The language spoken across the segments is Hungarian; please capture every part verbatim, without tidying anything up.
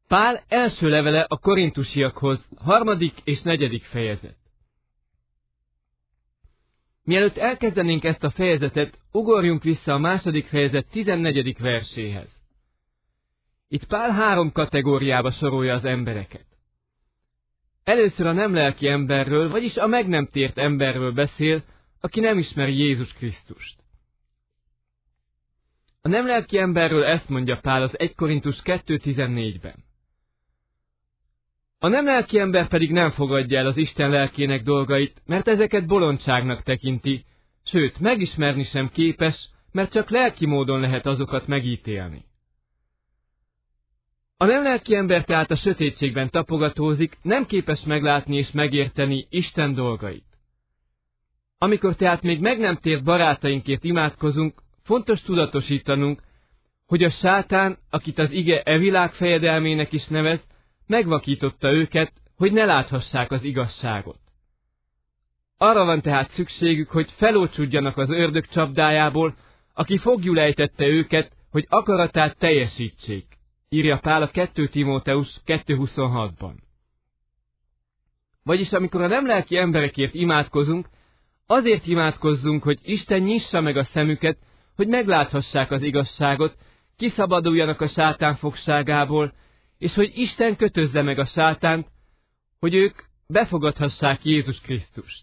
Pál első levele a korintusiakhoz, harmadik és negyedik fejezet. Mielőtt elkezdenénk ezt a fejezetet, ugorjunk vissza a második fejezet tizennegyedik verséhez. Itt Pál három kategóriába sorolja az embereket. Először a nem lelki emberről, vagyis a meg nem tért emberről beszél, aki nem ismeri Jézus Krisztust. A nem lelki emberről ezt mondja Pál az egy Korintus kettő tizennégyben. A nem lelki ember pedig nem fogadja el az Isten lelkének dolgait, mert ezeket bolondságnak tekinti, sőt, megismerni sem képes, mert csak lelki módon lehet azokat megítélni. A nem lelki ember tehát a sötétségben tapogatózik, nem képes meglátni és megérteni Isten dolgait. Amikor tehát még meg nem tért barátainkért imádkozunk, fontos tudatosítanunk, hogy a sátán, akit az ige e világ fejedelmének is nevez, megvakította őket, hogy ne láthassák az igazságot. Arra van tehát szükségük, hogy felócsudjanak az ördög csapdájából, aki foglyul ejtette őket, hogy akaratát teljesítsék, írja Pál a kettő Timóteus kettő huszonhatban. Vagyis amikor a nem lelki emberekért imádkozunk, azért imádkozzunk, hogy Isten nyissa meg a szemüket, hogy megláthassák az igazságot, kiszabaduljanak a sátán fogságából, és hogy Isten kötözze meg a sátánt, hogy ők befogadhassák Jézus Krisztust.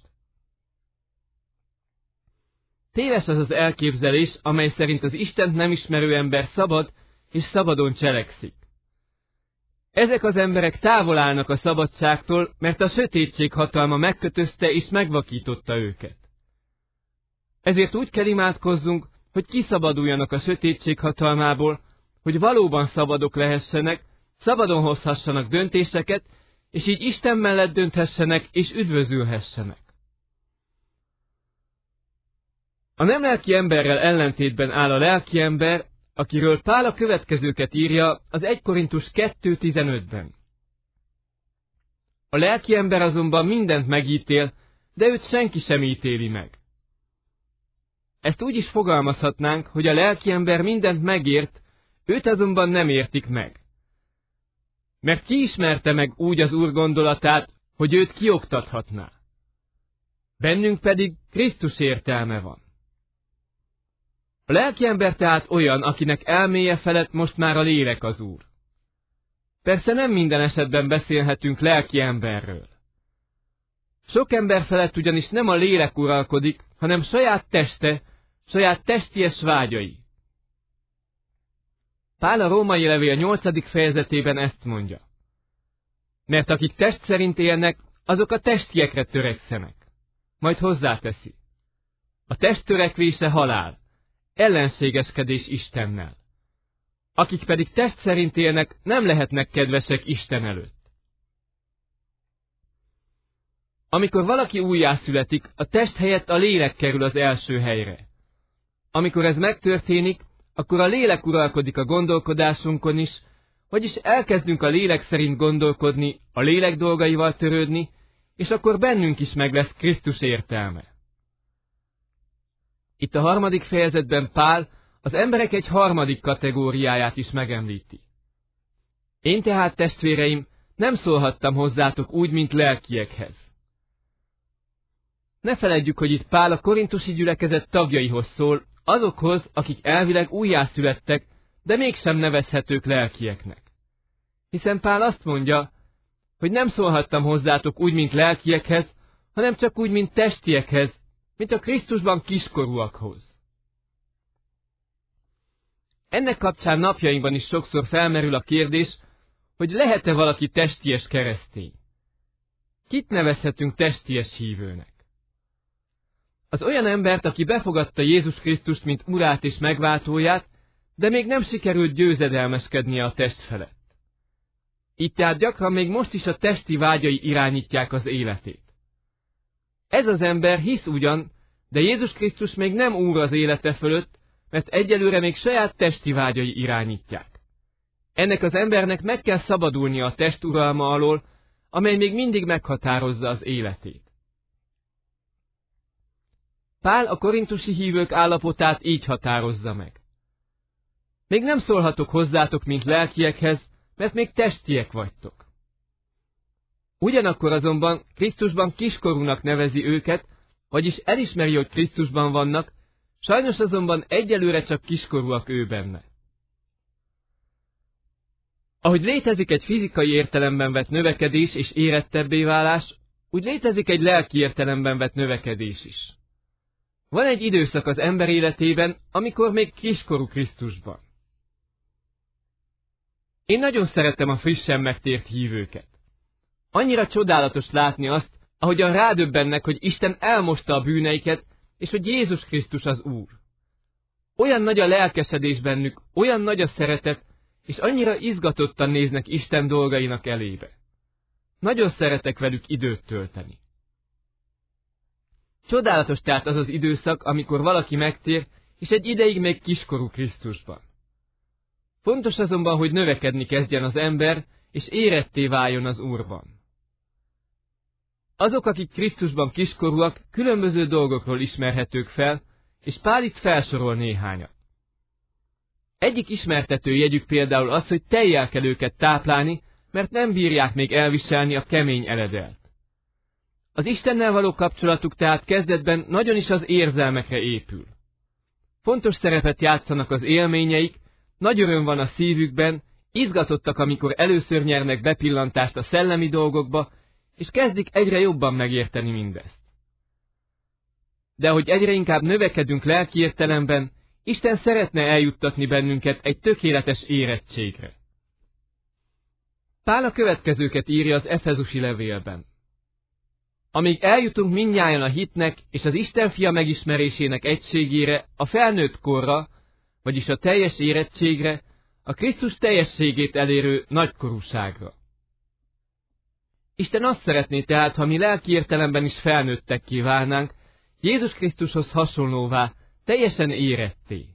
Téves az az elképzelés, amely szerint az Istent nem ismerő ember szabad és szabadon cselekszik. Ezek az emberek távol állnak a szabadságtól, mert a sötétség hatalma megkötözte és megvakította őket. Ezért úgy kell imádkozzunk, hogy kiszabaduljanak a sötétség hatalmából, hogy valóban szabadok lehessenek, szabadon hozhassanak döntéseket, és így Isten mellett dönthessenek és üdvözülhessenek. A nem lelki emberrel ellentétben áll a lelki ember, akiről Pál a következőket írja az egy Korintus kettő tizenötben. A lelki ember azonban mindent megítél, de őt senki sem ítéli meg. Ezt úgy is fogalmazhatnánk, hogy a lelki ember mindent megért, őt azonban nem értik meg. Mert ki ismerte meg úgy az Úr gondolatát, hogy őt kioktathatná. Bennünk pedig Krisztus értelme van. A lelki ember tehát olyan, akinek elméje felett most már a lélek az Úr. Persze nem minden esetben beszélhetünk lelki emberről. Sok ember felett ugyanis nem a lélek uralkodik, hanem saját teste, saját testies vágyai. Pál a római levél nyolcadik fejezetében ezt mondja. Mert akik test szerint élnek, azok a testiekre törekszenek. Majd hozzáteszi. A test törekvése halál, ellenségeskedés Istennel. Akik pedig test szerint élnek, nem lehetnek kedvesek Isten előtt. Amikor valaki újjászületik, a test helyett a lélek kerül az első helyre. Amikor ez megtörténik, akkor a lélek uralkodik a gondolkodásunkon is, vagyis elkezdünk a lélek szerint gondolkodni, a lélek dolgaival törődni, és akkor bennünk is meg lesz Krisztus értelme. Itt a harmadik fejezetben Pál az emberek egy harmadik kategóriáját is megemlíti. Én tehát, testvéreim, nem szólhattam hozzátok úgy, mint lelkiekhez. Ne feledjük, hogy itt Pál a korintusi gyülekezet tagjaihoz szól, azokhoz, akik elvileg újjászülettek, de mégsem nevezhetők lelkieknek. Hiszen Pál azt mondja, hogy nem szólhattam hozzátok úgy, mint lelkiekhez, hanem csak úgy, mint testiekhez, mint a Krisztusban kiskorúakhoz. Ennek kapcsán napjainkban is sokszor felmerül a kérdés, hogy lehet-e valaki testies keresztény? Kit nevezhetünk testies hívőnek? Az olyan embert, aki befogadta Jézus Krisztust, mint urát és megváltóját, de még nem sikerült győzedelmeskednie a test felett. Így tehát gyakran még most is a testi vágyai irányítják az életét. Ez az ember hisz ugyan, de Jézus Krisztus még nem úr az élete fölött, mert egyelőre még saját testi vágyai irányítják. Ennek az embernek meg kell szabadulnia a test uralma alól, amely még mindig meghatározza az életét. Pál a korintusi hívők állapotát így határozza meg. Még nem szólhatok hozzátok, mint lelkiekhez, mert még testiek vagytok. Ugyanakkor azonban Krisztusban kiskorúnak nevezi őket, vagyis elismeri, hogy Krisztusban vannak, sajnos azonban egyelőre csak kiskorúak ő benne. Ahogy létezik egy fizikai értelemben vett növekedés és érettebbé válás, úgy létezik egy lelki értelemben vett növekedés is. Van egy időszak az ember életében, amikor még kiskorú Krisztusban. Én nagyon szeretem a frissen megtért hívőket. Annyira csodálatos látni azt, ahogyan rádöbbennek, hogy Isten elmosta a bűneiket, és hogy Jézus Krisztus az Úr. Olyan nagy a lelkesedés bennük, olyan nagy a szeretet, és annyira izgatottan néznek Isten dolgainak elébe. Nagyon szeretek velük időt tölteni. Csodálatos tehát az az időszak, amikor valaki megtér, és egy ideig még kiskorú Krisztusban. Fontos azonban, hogy növekedni kezdjen az ember, és éretté váljon az Úrban. Azok, akik Krisztusban kiskorúak, különböző dolgokról ismerhetők fel, és Pál itt felsorol néhányat. Egyik ismertető jegyük például az, hogy tejjel kell őket táplálni, mert nem bírják még elviselni a kemény eledelt. Az Istennel való kapcsolatuk tehát kezdetben nagyon is az érzelmekre épül. Fontos szerepet játszanak az élményeik, nagy öröm van a szívükben, izgatottak, amikor először nyernek bepillantást a szellemi dolgokba, és kezdik egyre jobban megérteni mindezt. De ahogy egyre inkább növekedünk lelki értelemben, Isten szeretne eljuttatni bennünket egy tökéletes érettségre. Pál a következőket írja az Efezusi levélben. Amíg eljutunk mindnyájan a hitnek és az Isten fia megismerésének egységére, a felnőtt korra, vagyis a teljes érettségre, a Krisztus teljességét elérő nagykorúságra. Isten azt szeretné tehát, ha mi lelki értelemben is felnőttekké válnánk, Jézus Krisztushoz hasonlóvá, teljesen éretté.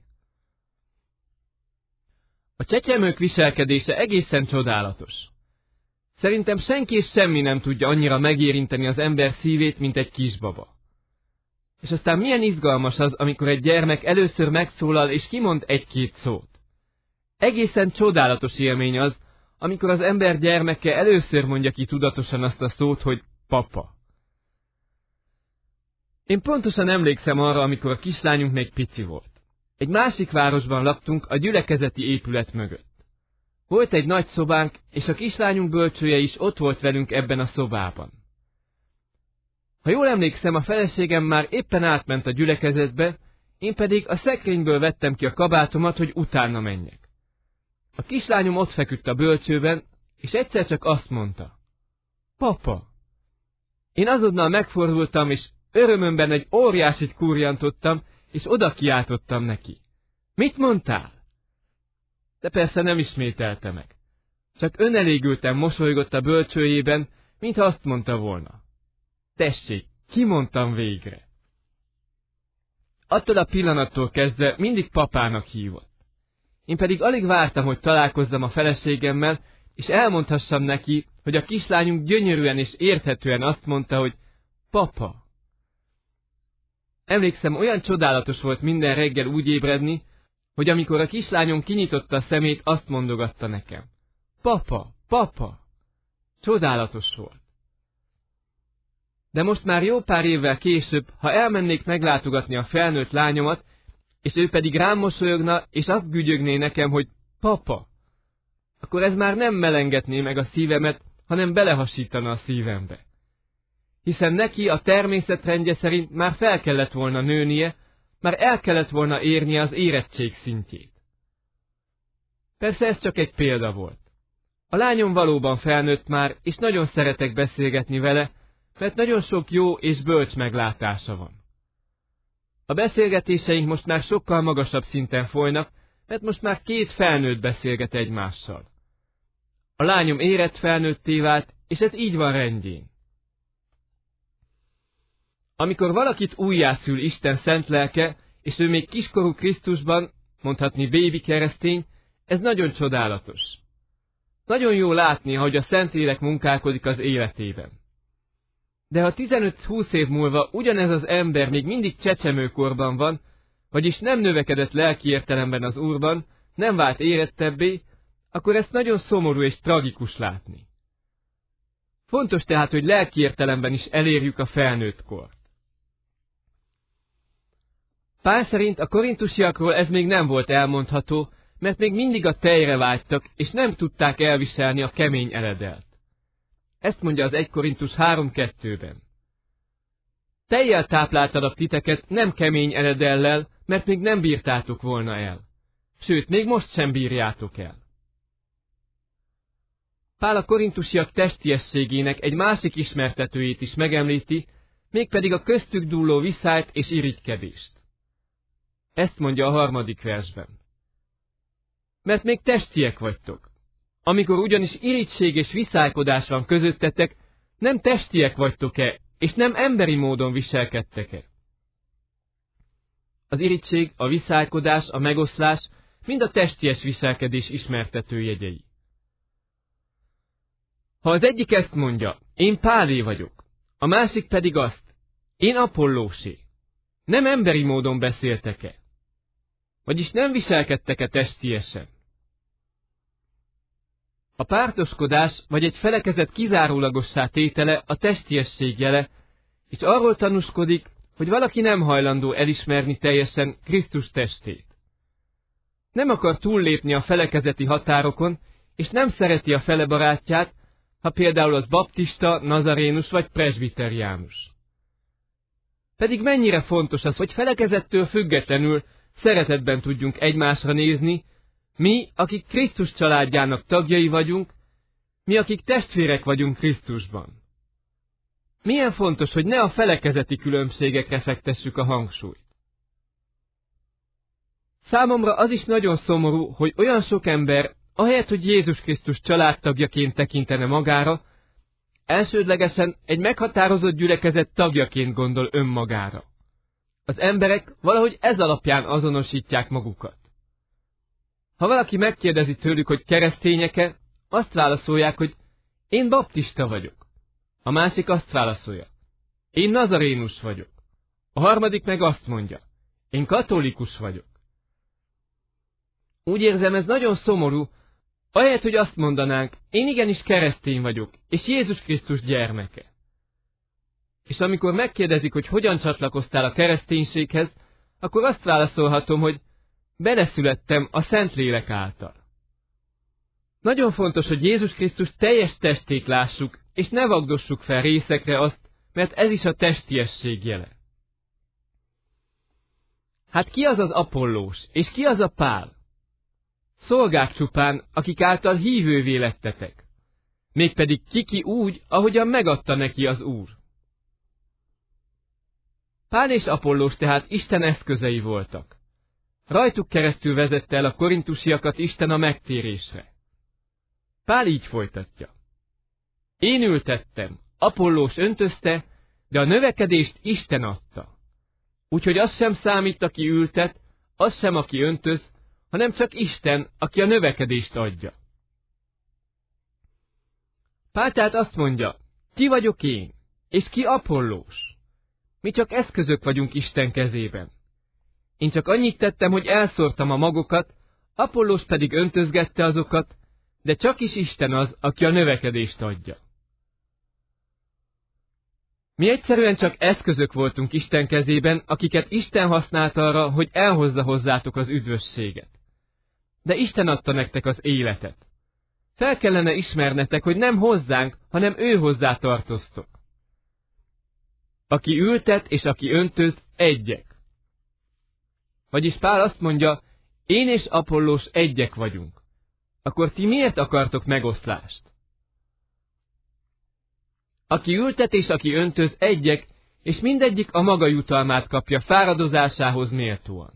A csecsemők viselkedése egészen csodálatos. Szerintem senki és semmi nem tudja annyira megérinteni az ember szívét, mint egy kisbaba. És aztán milyen izgalmas az, amikor egy gyermek először megszólal és kimond egy-két szót. Egészen csodálatos élmény az, amikor az ember gyermeke először mondja ki tudatosan azt a szót, hogy papa. Én pontosan emlékszem arra, amikor a kislányunk még pici volt. Egy másik városban laktunk, a gyülekezeti épület mögött. Volt egy nagy szobánk, és a kislányunk bölcsője is ott volt velünk ebben a szobában. Ha jól emlékszem, a feleségem már éppen átment a gyülekezetbe, én pedig a szekrényből vettem ki a kabátomat, hogy utána menjek. A kislányom ott feküdt a bölcsőben, és egyszer csak azt mondta: Papa! Én azonnal megfordultam, és örömömben egy óriásit kurjantottam, és oda kiáltottam neki. Mit mondtál? De persze nem ismételte meg. Csak önelégülten mosolygott a bölcsőjében, mintha azt mondta volna. Tessék, kimondtam végre. Attól a pillanattól kezdve mindig papának hívott. Én pedig alig vártam, hogy találkozzam a feleségemmel, és elmondhassam neki, hogy a kislányunk gyönyörűen és érthetően azt mondta, hogy papa. Emlékszem, olyan csodálatos volt minden reggel úgy ébredni, hogy amikor a kislányom kinyitotta a szemét, azt mondogatta nekem. Papa, papa! Csodálatos volt. De most már jó pár évvel később, ha elmennék meglátogatni a felnőtt lányomat, és ő pedig rám mosolyogna, és azt gügyögné nekem, hogy papa, akkor ez már nem melengetné meg a szívemet, hanem belehasítana a szívembe. Hiszen neki a természetrendje szerint már fel kellett volna nőnie, már el kellett volna érnie az érettség szintjét. Persze ez csak egy példa volt. A lányom valóban felnőtt már, és nagyon szeretek beszélgetni vele, mert nagyon sok jó és bölcs meglátása van. A beszélgetéseink most már sokkal magasabb szinten folynak, mert most már két felnőtt beszélget egymással. A lányom érett felnőtté vált, és ez így van rendjén. Amikor valakit újjászül Isten szent lelke, és ő még kiskorú Krisztusban, mondhatni bébi keresztény, ez nagyon csodálatos. Nagyon jó látni, hogy a Szentlélek munkálkodik az életében. De ha tizenöt-húsz év múlva ugyanez az ember még mindig csecsemőkorban van, vagyis nem növekedett lelki értelemben az Úrban, nem vált érettebbé, akkor ezt nagyon szomorú és tragikus látni. Fontos tehát, hogy lelki értelemben is elérjük a felnőtt kort. Pál szerint a korintusiakról ez még nem volt elmondható, mert még mindig a tejre vágytak, és nem tudták elviselni a kemény eledelt. Ezt mondja az egy Korintus három kettőben. Tejjel tápláltalak titeket, nem kemény eledellel, mert még nem bírtátok volna el. Sőt, még most sem bírjátok el. Pál a korintusiak testiességének egy másik ismertetőjét is megemlíti, mégpedig a köztük dúló viszályt és irigykedést. Ezt mondja a harmadik versben. Mert még testiek vagytok. Amikor ugyanis irigység és viszálykodás van közöttetek, nem testiek vagytok-e, és nem emberi módon viselkedtek-e? Az irigység, a viszálykodás, a megoszlás mind a testies viselkedés ismertető jegyei. Ha az egyik ezt mondja, én Pálé vagyok, a másik pedig azt, én Apollósé, nem emberi módon beszéltek-e? Vagyis nem viselkedtek-e testiesen? A pártoskodás vagy egy felekezet kizárólagossá tétele a testiesség jele, és arról tanúskodik, hogy valaki nem hajlandó elismerni teljesen Krisztus testét. Nem akar túllépni a felekezeti határokon, és nem szereti a fele barátját, ha például az baptista, nazarénus vagy presbiteriánus. Pedig mennyire fontos az, hogy felekezettől függetlenül szeretetben tudjunk egymásra nézni, mi, akik Krisztus családjának tagjai vagyunk, mi, akik testvérek vagyunk Krisztusban. Milyen fontos, hogy ne a felekezeti különbségekre fektessük a hangsúlyt. Számomra az is nagyon szomorú, hogy olyan sok ember, ahelyett, hogy Jézus Krisztus családtagjaként tekintene magára, elsődlegesen egy meghatározott gyülekezet tagjaként gondol önmagára. Az emberek valahogy ez alapján azonosítják magukat. Ha valaki megkérdezi tőlük, hogy keresztények-e, azt válaszolják, hogy én baptista vagyok. A másik azt válaszolja, én nazarénus vagyok. A harmadik meg azt mondja, én katolikus vagyok. Úgy érzem, ez nagyon szomorú, ahelyett, hogy azt mondanánk, én igenis keresztény vagyok, és Jézus Krisztus gyermeke. És amikor megkérdezik, hogy hogyan csatlakoztál a kereszténységhez, akkor azt válaszolhatom, hogy beleszülettem a Szentlélek által. Nagyon fontos, hogy Jézus Krisztus teljes testét lássuk, és ne vagdossuk fel részekre azt, mert ez is a testiesség jele. Hát ki az az Apollós, és ki az a Pál? Szolgák csupán, akik által hívővé lettetek. Mégpedig kiki úgy, ahogyan megadta neki az Úr. Pál és Apollós tehát Isten eszközei voltak. Rajtuk keresztül vezette el a korintusiakat Isten a megtérésre. Pál így folytatja. Én ültettem, Apollós öntözte, de a növekedést Isten adta. Úgyhogy az sem számít, aki ültet, az sem, aki öntöz, hanem csak Isten, aki a növekedést adja. Pál tehát azt mondja, ki vagyok én, és ki Apollós? Mi csak eszközök vagyunk Isten kezében. Én csak annyit tettem, hogy elszórtam a magokat, Apollós pedig öntözgette azokat, de csak is Isten az, aki a növekedést adja. Mi egyszerűen csak eszközök voltunk Isten kezében, akiket Isten használt arra, hogy elhozza hozzátok az üdvösséget. De Isten adta nektek az életet. Fel kellene ismernetek, hogy nem hozzánk, hanem ő hozzá tartoztok. Aki ültet és aki öntöz, egyek. Vagyis Pál azt mondja, én és Apollós egyek vagyunk. Akkor ti miért akartok megoszlást? Aki ültet és aki öntöz, egyek, és mindegyik a maga jutalmát kapja fáradozásához méltóan.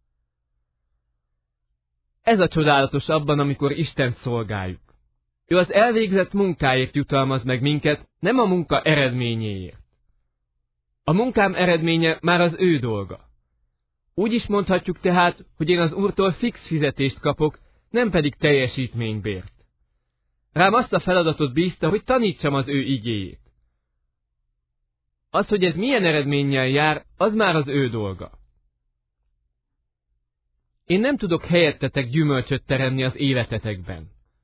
Ez a csodálatos abban, amikor Istent szolgáljuk. Ő az elvégzett munkáért jutalmaz meg minket, nem a munka eredményéért. A munkám eredménye már az ő dolga. Úgy is mondhatjuk tehát, hogy én az Úrtól fix fizetést kapok, nem pedig teljesítménybért. Rám azt a feladatot bízta, hogy tanítsam az ő igéjét. Az, hogy ez milyen eredménnyel jár, az már az ő dolga. Én nem tudok helyettetek gyümölcsöt teremni az életetekben.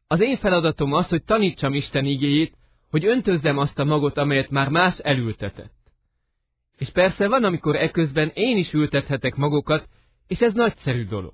Az én feladatom az, hogy tanítsam Isten igéjét, hogy öntözzem azt a magot, amelyet már más elültetett. És persze van, amikor eközben én is ültethetek magokat, és ez nagyszerű dolog.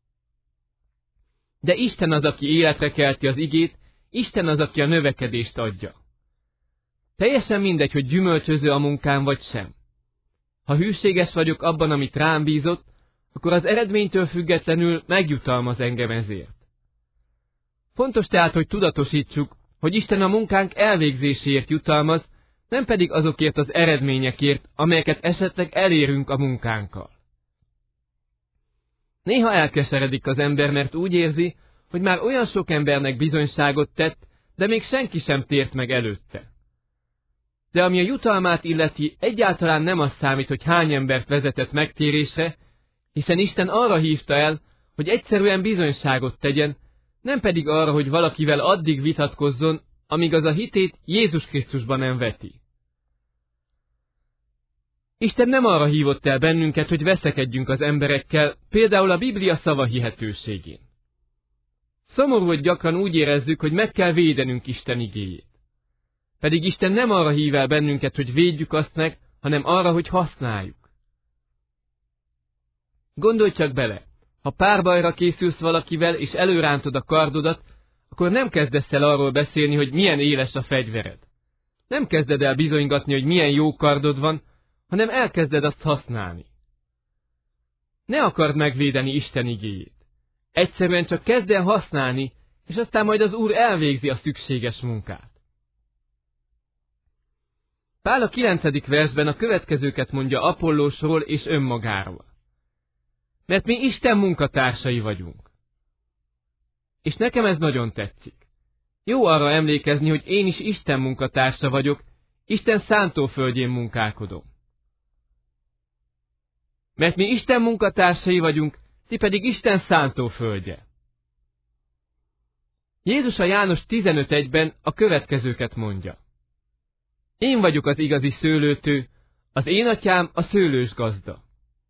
De Isten az, aki életre kelti az igét, Isten az, aki a növekedést adja. Teljesen mindegy, hogy gyümölcsöző a munkám vagy sem. Ha hűséges vagyok abban, amit rám bízott, akkor az eredménytől függetlenül megjutalmaz engem ezért. Fontos tehát, hogy tudatosítsuk, hogy Isten a munkánk elvégzéséért jutalmaz, nem pedig azokért az eredményekért, amelyeket esetleg elérünk a munkánkkal. Néha elkeseredik az ember, mert úgy érzi, hogy már olyan sok embernek bizonyságot tett, de még senki sem tért meg előtte. De ami a jutalmát illeti, egyáltalán nem az számít, hogy hány embert vezetett megtérésre, hiszen Isten arra hívta el, hogy egyszerűen bizonyságot tegyen, nem pedig arra, hogy valakivel addig vitatkozzon, amíg az a hitét Jézus Krisztusban nem veti. Isten nem arra hívott el bennünket, hogy veszekedjünk az emberekkel, például a Biblia szava hihetőségén. Szomorú, hogy gyakran úgy érezzük, hogy meg kell védenünk Isten igéjét. Pedig Isten nem arra hív el bennünket, hogy védjük azt meg, hanem arra, hogy használjuk. Gondolj csak bele, ha párbajra készülsz valakivel, és előrántod a kardodat, akkor nem kezdesz el arról beszélni, hogy milyen éles a fegyvered. Nem kezded el bizonygatni, hogy milyen jó kardod van, hanem elkezded azt használni. Ne akard megvédeni Isten igéjét. Egyszerűen csak kezd el használni, és aztán majd az Úr elvégzi a szükséges munkát. Pál a kilencedik versben a következőket mondja Apollósról és önmagáról. Mert mi Isten munkatársai vagyunk. És nekem ez nagyon tetszik. Jó arra emlékezni, hogy én is Isten munkatársa vagyok, Isten szántóföldjén munkálkodom. Mert mi Isten munkatársai vagyunk, ti pedig Isten szántóföldje. Jézus a János tizenöt egyben a következőket mondja. Én vagyok az igazi szőlőtő, az én atyám a szőlős gazda.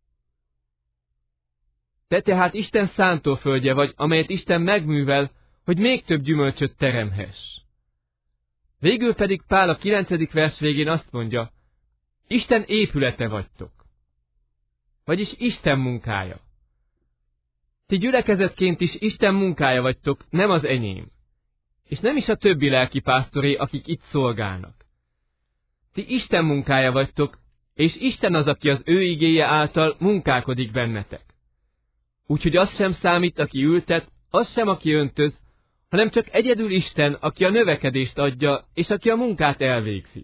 Te tehát Isten szántóföldje vagy, amelyet Isten megművel, hogy még több gyümölcsöt teremhess. Végül pedig Pál a kilencedik vers végén azt mondja, Isten épülete vagytok. Vagyis Isten munkája. Ti gyülekezetként is Isten munkája vagytok, nem az enyém. És nem is a többi lelkipásztoré, akik itt szolgálnak. Ti Isten munkája vagytok, és Isten az, aki az ő igéje által munkálkodik bennetek. Úgyhogy az sem számít, aki ültet, az sem, aki öntöz, hanem csak egyedül Isten, aki a növekedést adja, és aki a munkát elvégzi.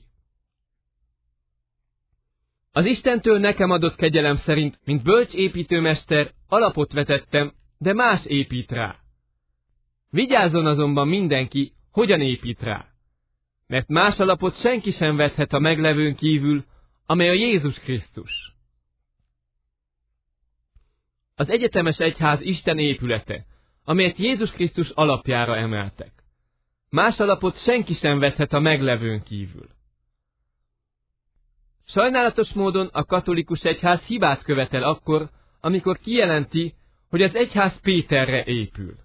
Az Istentől nekem adott kegyelem szerint, mint bölcs építőmester, alapot vetettem, de más épít rá. Vigyázzon azonban mindenki, hogyan épít rá. Mert más alapot senki sem vethet a meglevőn kívül, amely a Jézus Krisztus. Az egyetemes egyház Isten épülete, amelyet Jézus Krisztus alapjára emeltek. Más alapot senki sem vethet a meglevőn kívül. Sajnálatos módon a katolikus egyház hibát követel akkor, amikor kijelenti, hogy az egyház Péterre épül.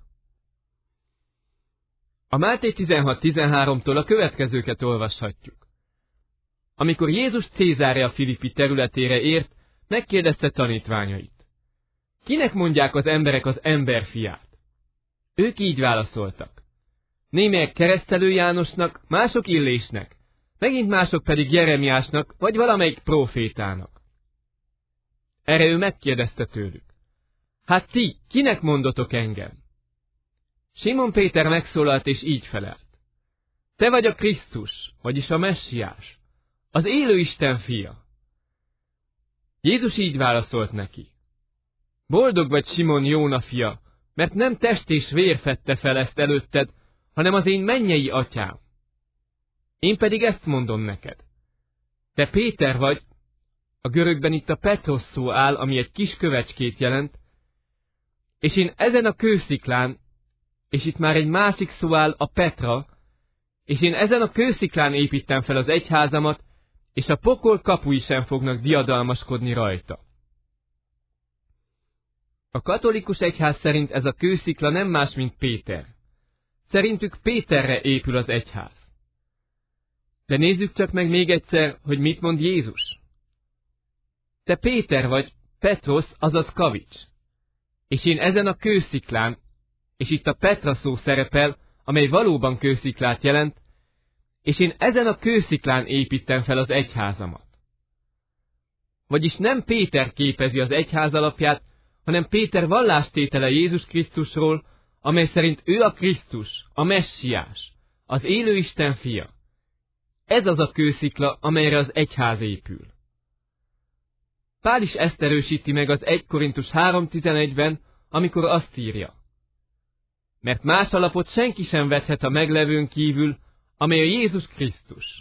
A Máté tizenhat tizenháromtól a következőket olvashatjuk. Amikor Jézus Cézárea Filippi területére ért, megkérdezte tanítványait. Kinek mondják az emberek az emberfiát? Ők így válaszoltak. Némelyek Keresztelő Jánosnak, mások Illésnek, megint mások pedig Jeremiásnak, vagy valamelyik prófétának. Erre ő megkérdezte tőlük. Hát ti, kinek mondotok engem? Simon Péter megszólalt és így felelt. Te vagy a Krisztus, vagyis a Messiás, az élő Isten fia. Jézus így válaszolt neki. Boldog vagy Simon Jóna fia, mert nem test és vér fedte fel ezt előtted, hanem az én mennyei atyám. Én pedig ezt mondom neked. Te Péter vagy, a görögben itt a Petros szó áll, ami egy kis kövecskét jelent, és én ezen a kősziklán, és itt már egy másik szó áll, a Petra, és én ezen a kősziklán építem fel az egyházamat, és a pokol kapui sem fognak diadalmaskodni rajta. A katolikus egyház szerint ez a kőszikla nem más, mint Péter. Szerintük Péterre épül az egyház. De nézzük csak meg még egyszer, hogy mit mond Jézus. Te Péter vagy, Petrosz, azaz kavics. És én ezen a kősziklán, és itt a Petra szó szerepel, amely valóban kősziklát jelent, és én ezen a kősziklán építem fel az egyházamat. Vagyis nem Péter képezi az egyház alapját, hanem Péter vallástétele Jézus Krisztusról, amely szerint ő a Krisztus, a Messiás, az élő Isten fia. Ez az a kőszikla, amelyre az egyház épül. Pál is ezt erősíti meg az egy Korintus három tizenegyben, amikor azt írja. Mert más alapot senki sem vethet a meglevőn kívül, amely a Jézus Krisztus.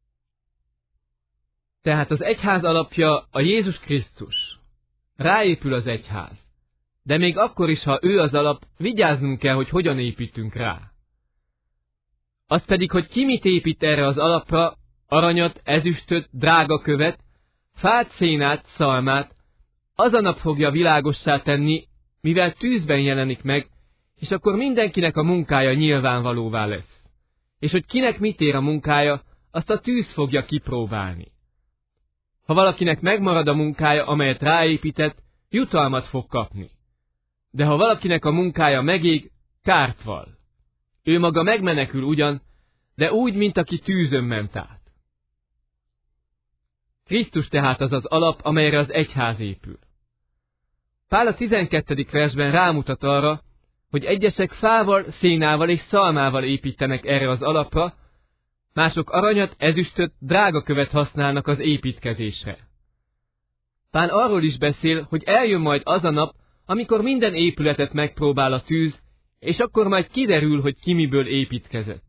Tehát az egyház alapja a Jézus Krisztus. Ráépül az egyház. De még akkor is, ha ő az alap, vigyáznunk kell, hogy hogyan építünk rá. Az pedig, hogy ki mit épít erre az alapra, aranyat, ezüstöt, drágakövet, fát, szénát, szalmát, az a nap fogja világossá tenni, mivel tűzben jelenik meg, és akkor mindenkinek a munkája nyilvánvalóvá lesz. És hogy kinek mit ér a munkája, azt a tűz fogja kipróbálni. Ha valakinek megmarad a munkája, amelyet ráépített, jutalmat fog kapni. De ha valakinek a munkája megég, kárt val. Ő maga megmenekül ugyan, de úgy, mint aki tűzön ment át. Krisztus tehát az az alap, amelyre az egyház épül. Pál a tizenkettedik versben rámutat arra, hogy egyesek fával, szénával és szalmával építenek erre az alapra, mások aranyat, ezüstöt, drágakövet használnak az építkezésre. Pál arról is beszél, hogy eljön majd az a nap, amikor minden épületet megpróbál a tűz, és akkor majd kiderül, hogy ki miből építkezett.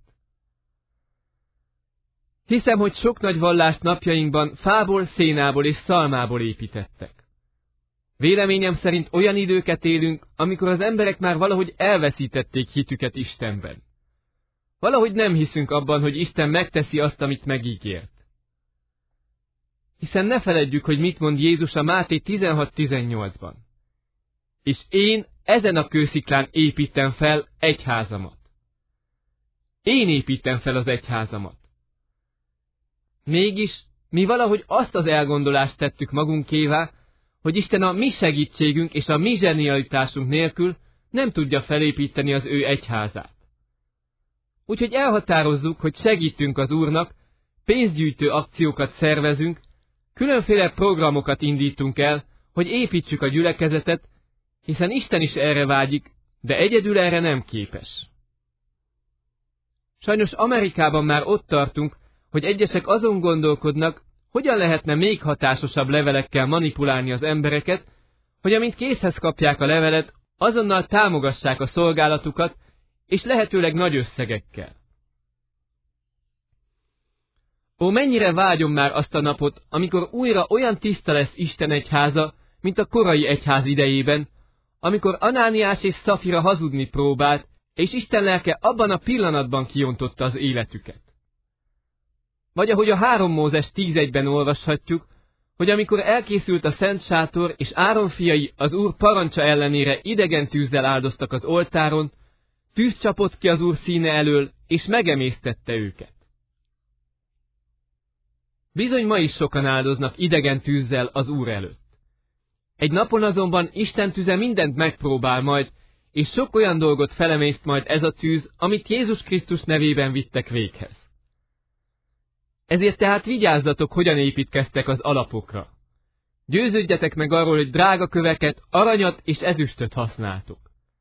Hiszem, hogy sok nagy vallást napjainkban fából, szénából és szalmából építettek. Véleményem szerint olyan időket élünk, amikor az emberek már valahogy elveszítették hitüket Istenben. Valahogy nem hiszünk abban, hogy Isten megteszi azt, amit megígért. Hiszen ne feledjük, hogy mit mond Jézus a Máté tizenhat tizennyolcban. És én ezen a kősziklán építem fel egyházamat. Én építem fel az egyházamat. Mégis mi valahogy azt az elgondolást tettük magunkévá, hogy Isten a mi segítségünk és a mi zsenialitásunk nélkül nem tudja felépíteni az ő egyházát. Úgyhogy elhatározzuk, hogy segítünk az Úrnak, pénzgyűjtő akciókat szervezünk, különféle programokat indítunk el, hogy építsük a gyülekezetet, hiszen Isten is erre vágyik, de egyedül erre nem képes. Sajnos Amerikában már ott tartunk, hogy egyesek azon gondolkodnak, hogyan lehetne még hatásosabb levelekkel manipulálni az embereket, hogy amint készhez kapják a levelet, azonnal támogassák a szolgálatukat, és lehetőleg nagy összegekkel. Ó, mennyire vágyom már azt a napot, amikor újra olyan tiszta lesz Isten egyháza, mint a korai egyház idejében, amikor Anániás és Szafira hazudni próbált, és Isten lelke abban a pillanatban kiontotta az életüket. Vagy ahogy a három Mózes tíz egyben olvashatjuk, hogy amikor elkészült a szent sátor, és Áron fiai az Úr parancsa ellenére idegen tűzzel áldoztak az oltáron, tűz csapott ki az Úr színe elől, és megemésztette őket. Bizony ma is sokan áldoznak idegen tűzzel az Úr előtt. Egy napon azonban Isten tüze mindent megpróbál majd, és sok olyan dolgot felemészt majd ez a tűz, amit Jézus Krisztus nevében vittek véghez. Ezért tehát vigyázzatok, hogyan építkeztek az alapokra. Győződjetek meg arról, hogy drága köveket, aranyat és ezüstöt használtok.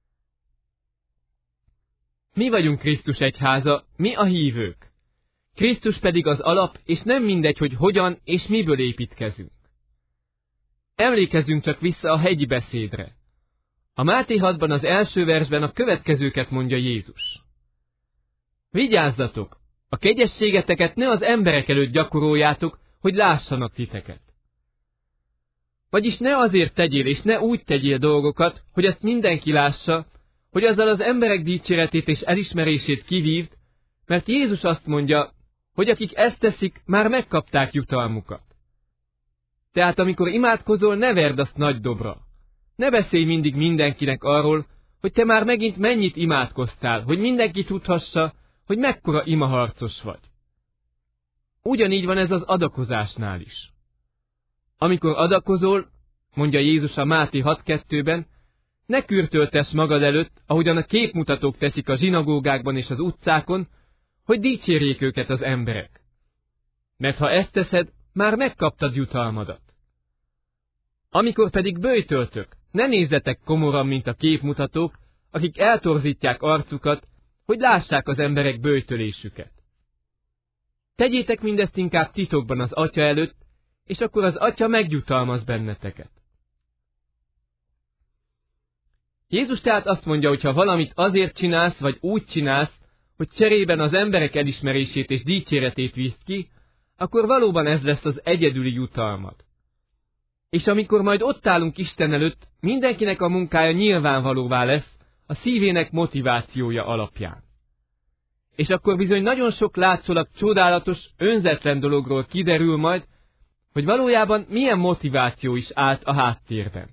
Mi vagyunk Krisztus egyháza, mi a hívők. Krisztus pedig az alap, és nem mindegy, hogy hogyan és miből építkezünk. Emlékezzünk csak vissza a hegyi beszédre. A Máté hatban az első versben a következőket mondja Jézus. Vigyázzatok! A kegyességeteket ne az emberek előtt gyakoroljátok, hogy lássanak titeket. Vagyis ne azért tegyél, és ne úgy tegyél dolgokat, hogy ezt mindenki lássa, hogy azzal az emberek dicséretét és elismerését kivívd, mert Jézus azt mondja, hogy akik ezt teszik, már megkapták jutalmukat. Tehát amikor imádkozol, ne verd azt nagy dobra. Ne beszélj mindig mindenkinek arról, hogy te már megint mennyit imádkoztál, hogy mindenki tudhassa, hogy mekkora imaharcos vagy. Ugyanígy van ez az adakozásnál is. Amikor adakozol, mondja Jézus a Máté hat kettőben, ne kürtöltess magad előtt, ahogyan a képmutatók teszik a zsinagógákban és az utcákon, hogy dicsérjék őket az emberek. Mert ha ezt teszed, már megkaptad jutalmadat. Amikor pedig böjtöltök, ne nézzetek komoran, mint a képmutatók, akik eltorzítják arcukat, hogy lássák az emberek böjtölésüket. Tegyétek mindezt inkább titokban az Atya előtt, és akkor az Atya megjutalmaz benneteket. Jézus tehát azt mondja, hogy ha valamit azért csinálsz, vagy úgy csinálsz, hogy cserében az emberek elismerését és dicséretét vízd ki, akkor valóban ez lesz az egyedüli jutalmad. És amikor majd ott állunk Isten előtt, mindenkinek a munkája nyilvánvalóvá lesz a szívének motivációja alapján. És akkor bizony nagyon sok látszólag csodálatos, önzetlen dologról kiderül majd, hogy valójában milyen motiváció is állt a háttérben.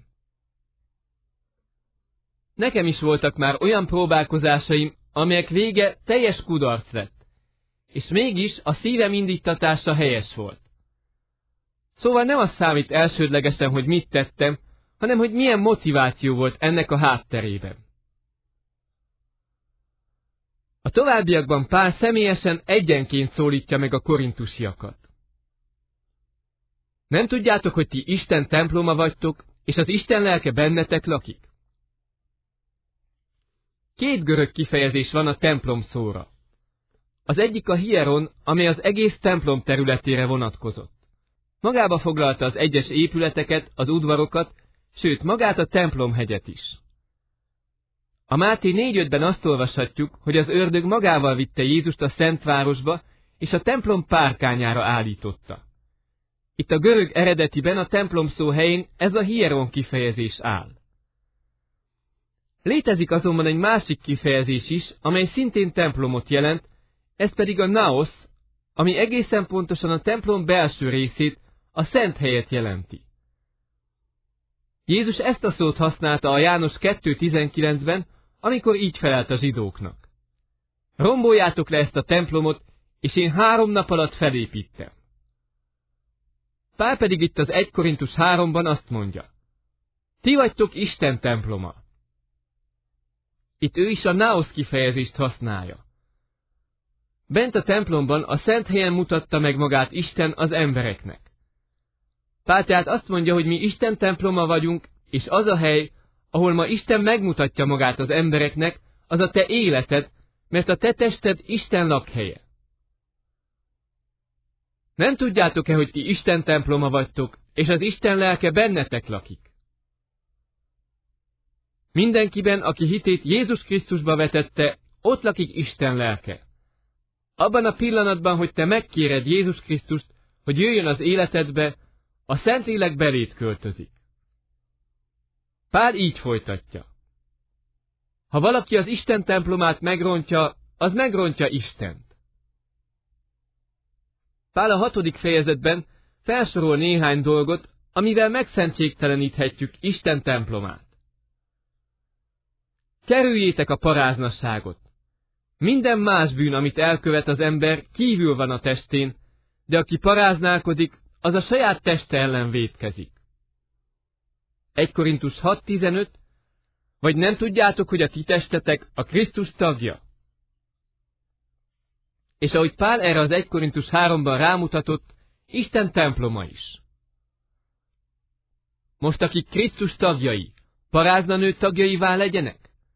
Nekem is voltak már olyan próbálkozásaim, amelyek vége teljes kudarc lett, és mégis a szívem indítatása helyes volt. Szóval nem az számít elsődlegesen, hogy mit tettem, hanem hogy milyen motiváció volt ennek a hátterében. A továbbiakban Pál személyesen egyenként szólítja meg a korintusiakat. Nem tudjátok, hogy ti Isten temploma vagytok, és az Isten lelke bennetek lakik? Két görög kifejezés van a templom szóra. Az egyik a hieron, amely az egész templom területére vonatkozott. Magába foglalta az egyes épületeket, az udvarokat, sőt magát a templomhegyet is. A Máté négy ötben azt olvashatjuk, hogy az ördög magával vitte Jézust a Szentvárosba, és a templom párkányára állította. Itt a görög eredetiben a templom szó helyén ez a hieron kifejezés áll. Létezik azonban egy másik kifejezés is, amely szintén templomot jelent, ez pedig a naos, ami egészen pontosan a templom belső részét, a szent helyet jelenti. Jézus ezt a szót használta a János kettő tizenkilencben, amikor így felelt a zsidóknak. Romboljátok le ezt a templomot, és én három nap alatt felépítem. Pál pedig itt az egy Korintus háromban azt mondja, ti vagytok Isten temploma. Itt ő is a naos kifejezést használja. Bent a templomban a szent helyen mutatta meg magát Isten az embereknek. Pál tehát azt mondja, hogy mi Isten temploma vagyunk, és az a hely, ahol ma Isten megmutatja magát az embereknek, az a te életed, mert a te tested Isten lakhelye. Nem tudjátok-e, hogy ti Isten temploma vagytok, és az Isten lelke bennetek lakik? Mindenkiben, aki hitét Jézus Krisztusba vetette, ott lakik Isten lelke. Abban a pillanatban, hogy te megkéred Jézus Krisztust, hogy jöjjön az életedbe, a Szentlélek beléd költözik. Pál így folytatja. Ha valaki az Isten templomát megrontja, az megrontja Istent. Pál a hatodik fejezetben felsorol néhány dolgot, amivel megszentségteleníthetjük Isten templomát. Kerüljétek a paráznasságot. Minden más bűn, amit elkövet az ember, kívül van a testén, de aki paráználkodik, az a saját teste ellen vétkezik. egy Korintus hat tizenöt, vagy nem tudjátok, hogy a ti testetek a Krisztus tagja? És ahogy Pál erre az egy Korintus háromban rámutatott, Isten temploma is. Most akik Krisztus tagjai, paráznanő tagjaivá legyenek?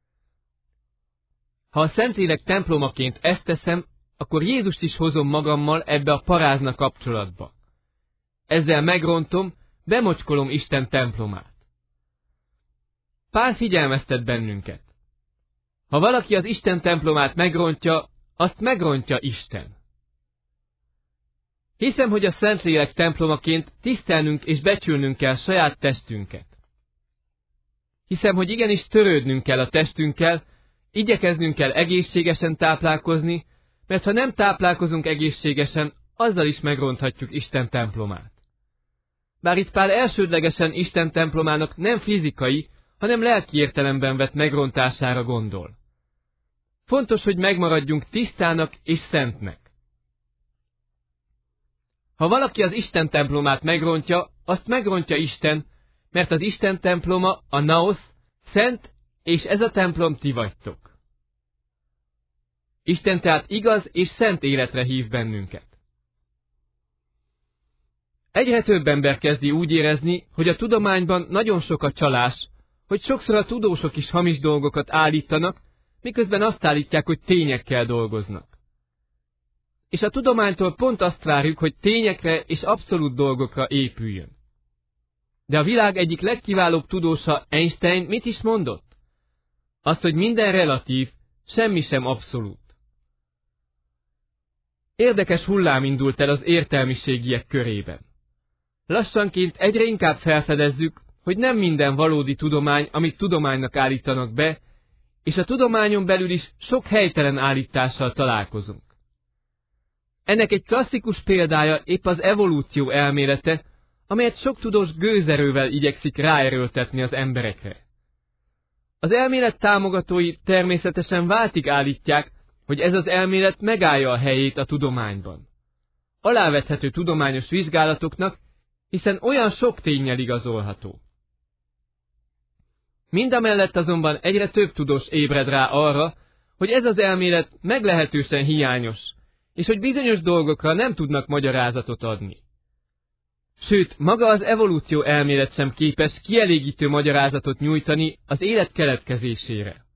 Ha a Szentlélek templomaként ezt teszem, akkor Jézust is hozom magammal ebbe a parázna kapcsolatba. Ezzel megrontom, bemocskolom Isten templomát. Pál figyelmeztet bennünket. Ha valaki az Isten templomát megrontja, azt megrontja Isten. Hiszem, hogy a Szentlélek templomaként tisztelnünk és becsülnünk kell saját testünket. Hiszem, hogy igenis törődnünk kell a testünkkel, igyekeznünk kell egészségesen táplálkozni, mert ha nem táplálkozunk egészségesen, azzal is megronthatjuk Isten templomát. Bár itt Pál elsődlegesen Isten templomának nem fizikai, hanem lelki értelemben vett megrontására gondol. Fontos, hogy megmaradjunk tisztának és szentnek. Ha valaki az Isten templomát megrontja, azt megrontja Isten, mert az Isten temploma, a naosz, szent, és ez a templom ti vagytok. Isten tehát igaz és szent életre hív bennünket. Egyre több ember kezdi úgy érezni, hogy a tudományban nagyon sok a csalás, hogy sokszor a tudósok is hamis dolgokat állítanak, miközben azt állítják, hogy tényekkel dolgoznak. És a tudománytól pont azt várjuk, hogy tényekre és abszolút dolgokra épüljön. De a világ egyik legkiválóbb tudósa, Einstein, mit is mondott? Azt, hogy minden relatív, semmi sem abszolút. Érdekes hullám indult el az értelmiségiek körében. Lassanként egyre inkább felfedezzük, hogy nem minden valódi tudomány, amit tudománynak állítanak be, és a tudományon belül is sok helytelen állítással találkozunk. Ennek egy klasszikus példája épp az evolúció elmélete, amelyet sok tudós gőzerővel igyekszik ráerőltetni az emberekre. Az elmélet támogatói természetesen váltig állítják, hogy ez az elmélet megállja a helyét a tudományban. Alávethető tudományos vizsgálatoknak, hiszen olyan sok ténnyel igazolható. Mindamellett azonban egyre több tudós ébred rá arra, hogy ez az elmélet meglehetősen hiányos, és hogy bizonyos dolgokra nem tudnak magyarázatot adni. Sőt, maga az evolúció elmélet sem képes kielégítő magyarázatot nyújtani az élet keletkezésére.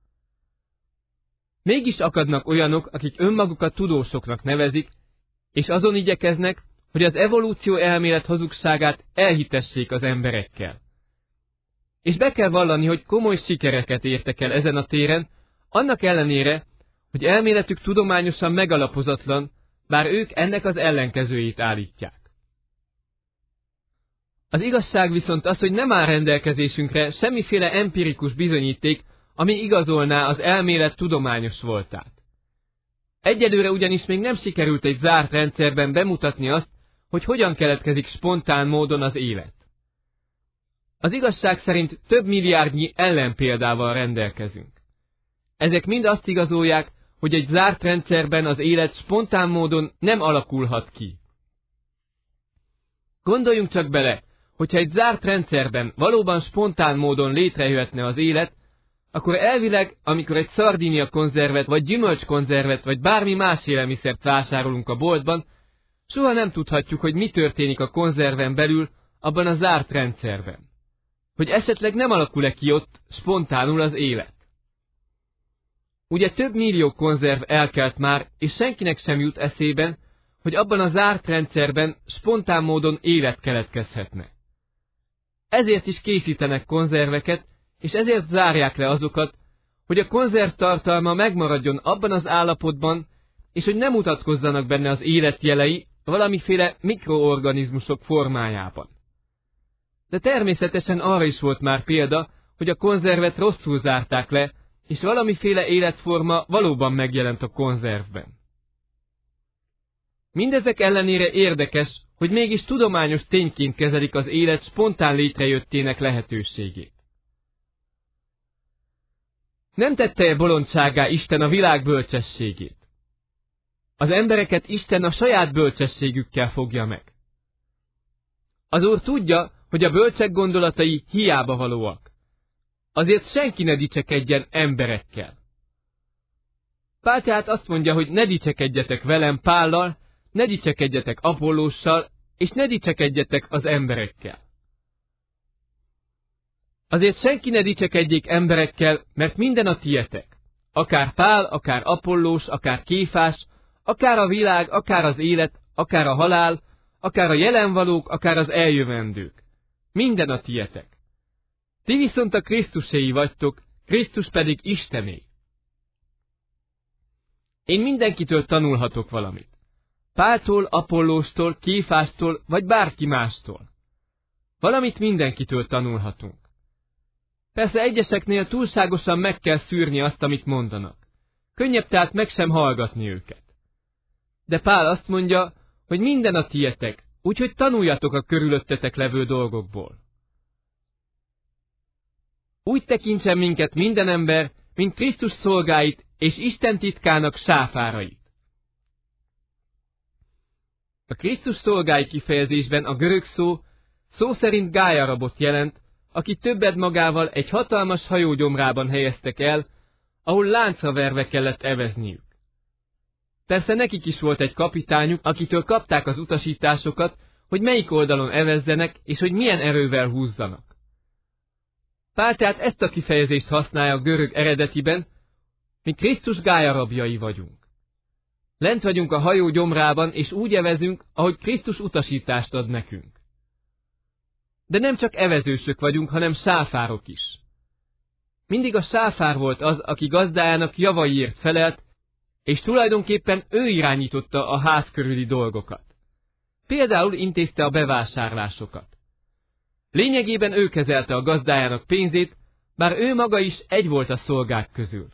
Mégis akadnak olyanok, akik önmagukat tudósoknak nevezik, és azon igyekeznek, hogy az evolúció elmélet hazugságát elhitessék az emberekkel. És be kell vallani, hogy komoly sikereket értek el ezen a téren, annak ellenére, hogy elméletük tudományosan megalapozatlan, bár ők ennek az ellenkezőjét állítják. Az igazság viszont az, hogy nem áll rendelkezésünkre semmiféle empirikus bizonyíték, ami igazolná az elmélet tudományos voltát. Egyelőre ugyanis még nem sikerült egy zárt rendszerben bemutatni azt, hogy hogyan keletkezik spontán módon az élet. Az igazság szerint több milliárdnyi ellenpéldával rendelkezünk. Ezek mind azt igazolják, hogy egy zárt rendszerben az élet spontán módon nem alakulhat ki. Gondoljunk csak bele, hogyha egy zárt rendszerben valóban spontán módon létrejöhetne az élet, akkor elvileg, amikor egy szardínia konzervet, vagy gyümölcskonzervet, vagy bármi más élelmiszert vásárolunk a boltban, soha nem tudhatjuk, hogy mi történik a konzerven belül, abban a zárt rendszerben. Hogy esetleg nem alakul-e ki ott spontánul az élet. Ugye több millió konzerv elkelt már, és senkinek sem jut eszében, hogy abban a zárt rendszerben spontán módon élet keletkezhetne. Ezért is készítenek konzerveket, és ezért zárják le azokat, hogy a konzerv tartalma megmaradjon abban az állapotban, és hogy ne mutatkozzanak benne az élet jelei valamiféle mikroorganizmusok formájában. De természetesen arra is volt már példa, hogy a konzervet rosszul zárták le, és valamiféle életforma valóban megjelent a konzervben. Mindezek ellenére érdekes, hogy mégis tudományos tényként kezelik az élet spontán létrejöttének lehetőségét. Nem tette-e bolondsággá Isten a világ bölcsességét? Az embereket Isten a saját bölcsességükkel fogja meg. Az Úr tudja, hogy a bölcsek gondolatai hiába valóak. Azért senki ne dicsekedjen emberekkel. Pál tehát azt mondja, hogy ne dicsekedjetek velem Pállal, ne dicsekedjetek Apollóssal, és ne dicsekedjetek az emberekkel. Azért senki ne dicsekedjék emberekkel, mert minden a tietek. Akár Pál, akár Apollós, akár Kéfás, akár a világ, akár az élet, akár a halál, akár a jelenvalók, akár az eljövendők. Minden a tietek. Ti viszont a Krisztuséi vagytok, Krisztus pedig Istené. Én mindenkitől tanulhatok valamit. Páltól, Apollóstól, Kéfástól, vagy bárki mástól. Valamit mindenkitől tanulhatunk. Persze egyeseknél túlságosan meg kell szűrni azt, amit mondanak. Könnyebb tehát meg sem hallgatni őket. De Pál azt mondja, hogy minden a tietek, úgyhogy tanuljatok a körülöttetek levő dolgokból. úgy tekintsen minket minden ember, mint Krisztus szolgáit és Isten titkának sáfárait. A Krisztus szolgái kifejezésben a görög szó szó szerint gályarabot jelent, aki többet magával egy hatalmas hajó gyomrában helyeztek el, ahol láncra verve kellett evezniük. Persze nekik is volt egy kapitányuk, akitől kapták az utasításokat, hogy melyik oldalon evezzenek, és hogy milyen erővel húzzanak. Pál tehát ezt a kifejezést használja a görög eredetiben, mi Krisztus gályarabjai vagyunk. Lent vagyunk a hajó gyomrában, és úgy evezünk, ahogy Krisztus utasítást ad nekünk. De nem csak evezősök vagyunk, hanem sáfárok is. Mindig a sáfár volt az, aki gazdájának javaiért felelt, és tulajdonképpen ő irányította a ház körüli dolgokat. Például intézte a bevásárlásokat. Lényegében ő kezelte a gazdájának pénzét, bár ő maga is egy volt a szolgák közül.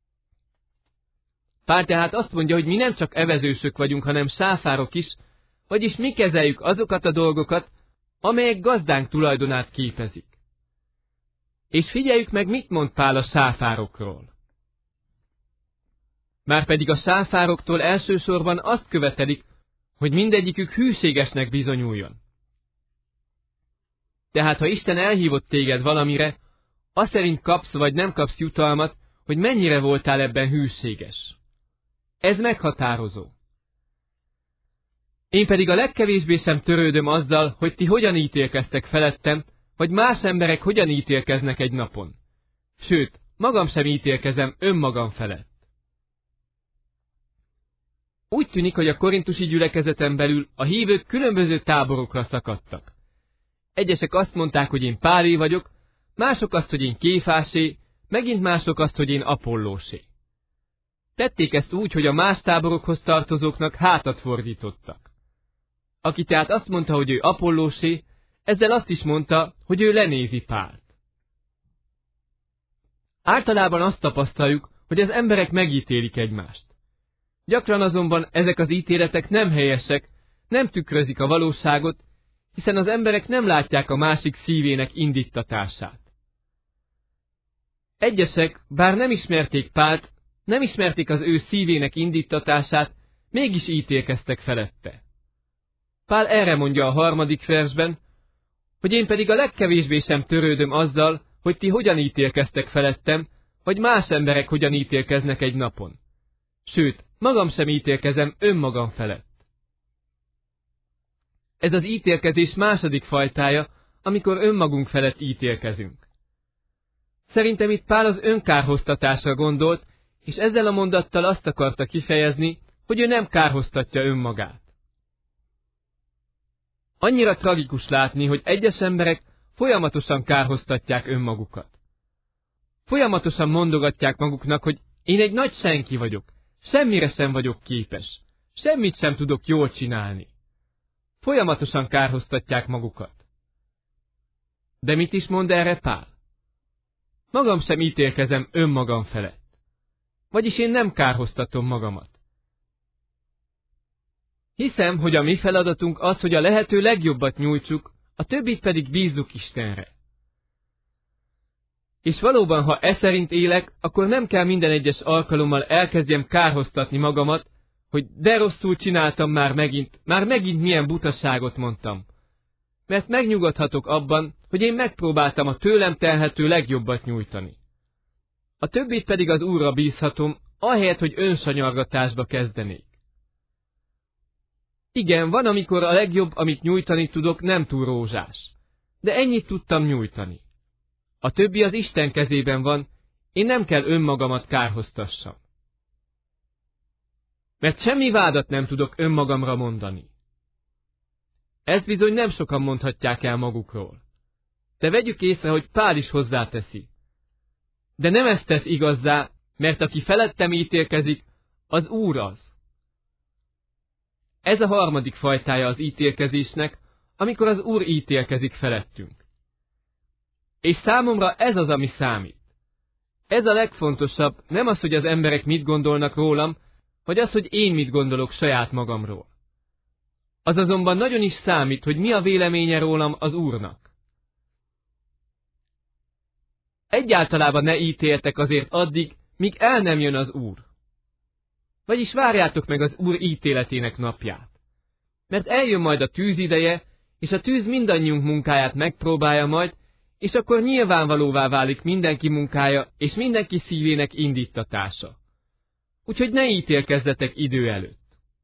Pál tehát azt mondja, hogy mi nem csak evezősök vagyunk, hanem sáfárok is, vagyis mi kezeljük azokat a dolgokat, amelyek gazdánk tulajdonát képezik. És figyeljük meg, mit mond Pál a sáfárokról. Márpedig a sáfároktól elsősorban azt követelik, hogy mindegyikük hűségesnek bizonyuljon. Tehát, ha Isten elhívott téged valamire, az szerint kapsz vagy nem kapsz jutalmat, hogy mennyire voltál ebben hűséges. Ez meghatározó. Én pedig a legkevésbé sem törődöm azzal, hogy ti hogyan ítélkeztek felettem, vagy más emberek hogyan ítélkeznek egy napon. Sőt, magam sem ítélkezem önmagam felett. Úgy tűnik, hogy a korintusi gyülekezeten belül a hívők különböző táborokra szakadtak. Egyesek azt mondták, hogy én Pálé vagyok, mások azt, hogy én Kéfásé, megint mások azt, hogy én Apollósé. Tették ezt úgy, hogy a más táborokhoz tartozóknak hátat fordítottak. Aki tehát azt mondta, hogy ő Apollósé, ezzel azt is mondta, hogy ő lenézi Pált. Általában azt tapasztaljuk, hogy az emberek megítélik egymást. Gyakran azonban ezek az ítéletek nem helyesek, nem tükrözik a valóságot, hiszen az emberek nem látják a másik szívének indíttatását. Egyesek, bár nem ismerték Pált, nem ismerték az ő szívének indíttatását, mégis ítélkeztek felette. Pál erre mondja a harmadik versben, hogy én pedig a legkevésbé sem törődöm azzal, hogy ti hogyan ítélkeztek felettem, vagy más emberek hogyan ítélkeznek egy napon. Sőt, magam sem ítélkezem önmagam felett. Ez az ítélkezés második fajtája, amikor önmagunk felett ítélkezünk. Szerintem itt Pál az önkárhoztatásra gondolt, és ezzel a mondattal azt akarta kifejezni, hogy ő nem kárhoztatja önmagát. Annyira tragikus látni, hogy egyes emberek folyamatosan kárhoztatják önmagukat. Folyamatosan mondogatják maguknak, hogy én egy nagy senki vagyok, semmire sem vagyok képes, semmit sem tudok jól csinálni. Folyamatosan kárhoztatják magukat. De mit is mond erre Pál? Magam sem ítélkezem önmagam felett. Vagyis én nem kárhoztatom magamat. Hiszem, hogy a mi feladatunk az, hogy a lehető legjobbat nyújtsuk, a többit pedig bízzuk Istenre. És valóban, ha e szerint élek, akkor nem kell minden egyes alkalommal elkezdjem kárhoztatni magamat, hogy de rosszul csináltam már megint, már megint milyen butaságot mondtam. Mert megnyugodhatok abban, hogy én megpróbáltam a tőlem telhető legjobbat nyújtani. A többit pedig az Úrra bízhatom, ahelyett, hogy önsanyargatásba kezdenék. Igen, van, amikor a legjobb, amit nyújtani tudok, nem túl rózsás. De ennyit tudtam nyújtani. A többi az Isten kezében van, én nem kell önmagamat kárhoztassam. Mert semmi vádat nem tudok önmagamra mondani. Ezt bizony nem sokan mondhatják el magukról. De vegyük észre, hogy Pál is hozzáteszi. De nem ezt tesz igazzá, mert aki felettem ítélkezik, az Úr az. Ez a harmadik fajtája az ítélkezésnek, amikor az Úr ítélkezik felettünk. És számomra ez az, ami számít. Ez a legfontosabb, nem az, hogy az emberek mit gondolnak rólam, vagy az, hogy én mit gondolok saját magamról. Az azonban nagyon is számít, hogy mi a véleménye rólam az Úrnak. Egyáltalában ne ítéltek azért addig, míg el nem jön az Úr. Vagyis várjátok meg az Úr ítéletének napját. Mert eljön majd a tűz ideje, és a tűz mindannyiunk munkáját megpróbálja majd, és akkor nyilvánvalóvá válik mindenki munkája, és mindenki szívének indíttatása. Úgyhogy ne ítélkezzetek idő előtt.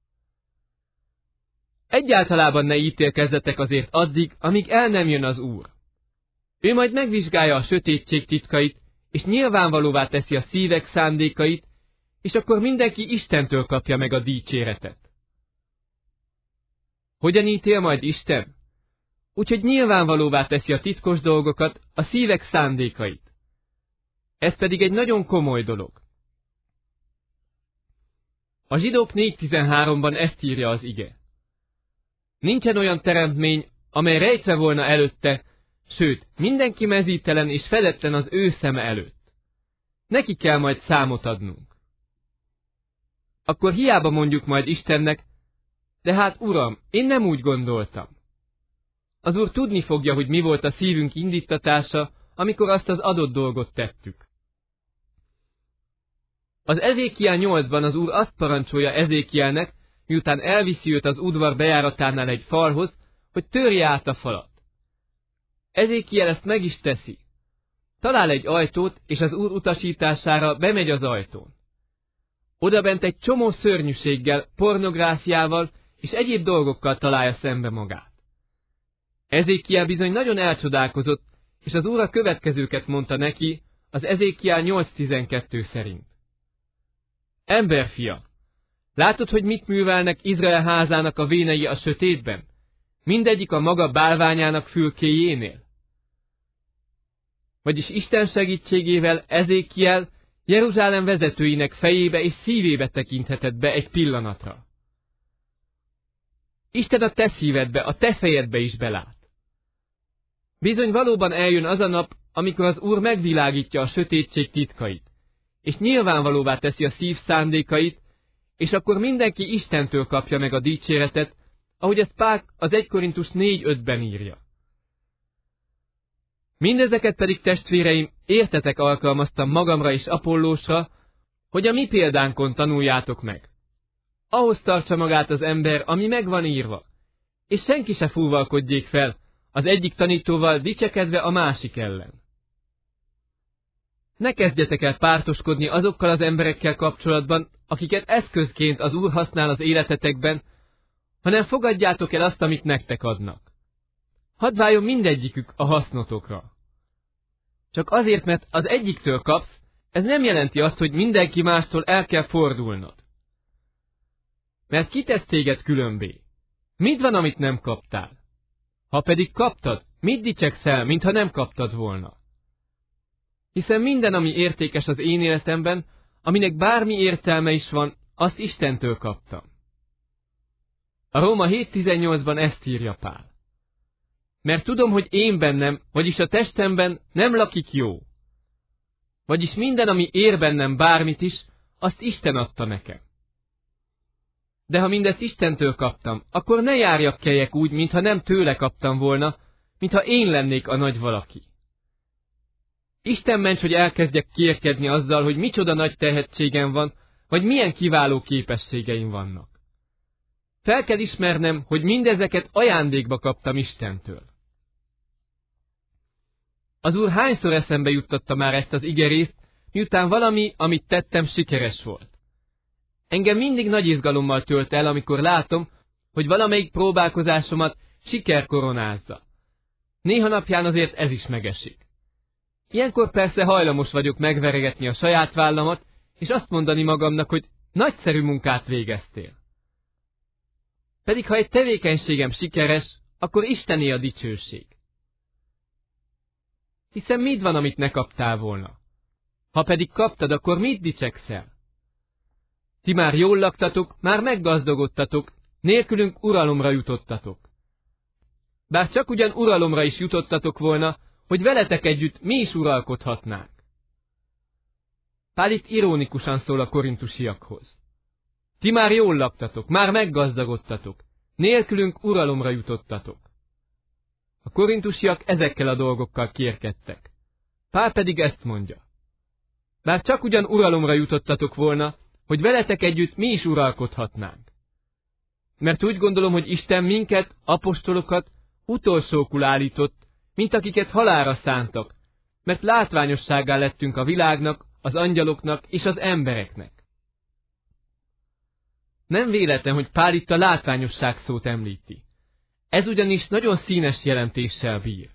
Egyáltalában ne ítélkezzetek azért addig, amíg el nem jön az Úr. Ő majd megvizsgálja a sötétség titkait, és nyilvánvalóvá teszi a szívek szándékait, és akkor mindenki Istentől kapja meg a dicséretet. Hogyan ítél majd Isten? Úgyhogy nyilvánvalóvá teszi a titkos dolgokat, a szívek szándékait. Ez pedig egy nagyon komoly dolog. A Zsidók négy tizenháromban ezt írja az ige. Nincsen olyan teremtmény, amely rejtve volna előtte, sőt, mindenki mezítelen és fedetlen az ő szeme előtt. Neki kell majd számot adnunk. Akkor hiába mondjuk majd Istennek, de hát Uram, én nem úgy gondoltam. Az Úr tudni fogja, hogy mi volt a szívünk indíttatása, amikor azt az adott dolgot tettük. Az Ezékiel nyolcban az Úr azt parancsolja Ezékielnek, miután elviszi őt az udvar bejáratánál egy falhoz, hogy törje át a falat. Ezékiel ezt meg is teszi. Talál egy ajtót, és az Úr utasítására bemegy az ajtón. Odabent egy csomó szörnyűséggel, pornográfiával és egyéb dolgokkal találja szembe magát. Ezékiel bizony nagyon elcsodálkozott, és az Úr a következőket mondta neki, az Ezékiel nyolc tizenkettő szerint. Emberfia, látod, hogy mit művelnek Izrael házának a vénei a sötétben? Mindegyik a maga bálványának fülkéjénél. Vagyis Isten segítségével Ezékiel Jeruzsálem vezetőinek fejébe és szívébe tekinthetett be egy pillanatra. Isten a te szívedbe, a te fejedbe is belát. Bizony valóban eljön az a nap, amikor az Úr megvilágítja a sötétség titkait, és nyilvánvalóvá teszi a szív szándékait, és akkor mindenki Istentől kapja meg a dicséretet, ahogy ezt Pál az egy Korintus négy ötben írja. Mindezeket pedig, testvéreim, értetek alkalmaztam magamra és Apollósra, hogy a mi példánkon tanuljátok meg. Ahhoz tartsa magát az ember, ami megvan írva, és senki se fúvalkodjék fel, az egyik tanítóval dicsekedve a másik ellen. Ne kezdjetek el pártoskodni azokkal az emberekkel kapcsolatban, akiket eszközként az Úr használ az életetekben, hanem fogadjátok el azt, amit nektek adnak. Hadd váljon mindegyikük a hasznotokra. Csak azért, mert az egyiktől kapsz, ez nem jelenti azt, hogy mindenki mástól el kell fordulnod. Mert ki tesz téged különbé? Mit van, amit nem kaptál? Ha pedig kaptad, mit dicsekszel, mintha nem kaptad volna? Hiszen minden, ami értékes az én életemben, aminek bármi értelme is van, azt Istentől kaptam. A Róma hét tizennyolcban ezt írja Pál. Mert tudom, hogy én bennem, vagyis a testemben nem lakik jó. Vagyis minden, ami ér bennem bármit is, azt Isten adta nekem. De ha mindezt Istentől kaptam, akkor ne járjak kelyek úgy, mintha nem tőle kaptam volna, mintha én lennék a nagy valaki. Isten ments, hogy elkezdjek kérkedni azzal, hogy micsoda nagy tehetségem van, vagy milyen kiváló képességeim vannak. Fel kell ismernem, hogy mindezeket ajándékba kaptam Istentől. Az Úr hányszor eszembe juttatta már ezt az igerészt, miután valami, amit tettem, sikeres volt. Engem mindig nagy izgalommal tölt el, amikor látom, hogy valamelyik próbálkozásomat siker koronázza. Néha napján azért ez is megesik. Ilyenkor persze hajlamos vagyok megveregetni a saját vállamat, és azt mondani magamnak, hogy nagyszerű munkát végeztél. Pedig ha egy tevékenységem sikeres, akkor Istené a dicsőség. Hiszen mit van, amit ne kaptál volna? Ha pedig kaptad, akkor mit dicsekszel? Ti már jól laktatok, már meggazdagodtatok, nélkülünk uralomra jutottatok. Bár csak ugyan uralomra is jutottatok volna, hogy veletek együtt mi is uralkodhatnánk. Pál itt ironikusan szól a korintusiakhoz. Ti már jól laktatok, már meggazdagodtatok, nélkülünk uralomra jutottatok. A korintusiak ezekkel a dolgokkal kérkedtek. Pál pedig ezt mondja. Bár csak ugyan uralomra jutottatok volna, hogy veletek együtt mi is uralkodhatnánk. Mert úgy gondolom, hogy Isten minket, apostolokat utolsókul állított, mint akiket halálra szántak, mert látványossággá lettünk a világnak, az angyaloknak és az embereknek. Nem véletlen, hogy Pál itt a látványosság szót említi. Ez ugyanis nagyon színes jelentéssel bír.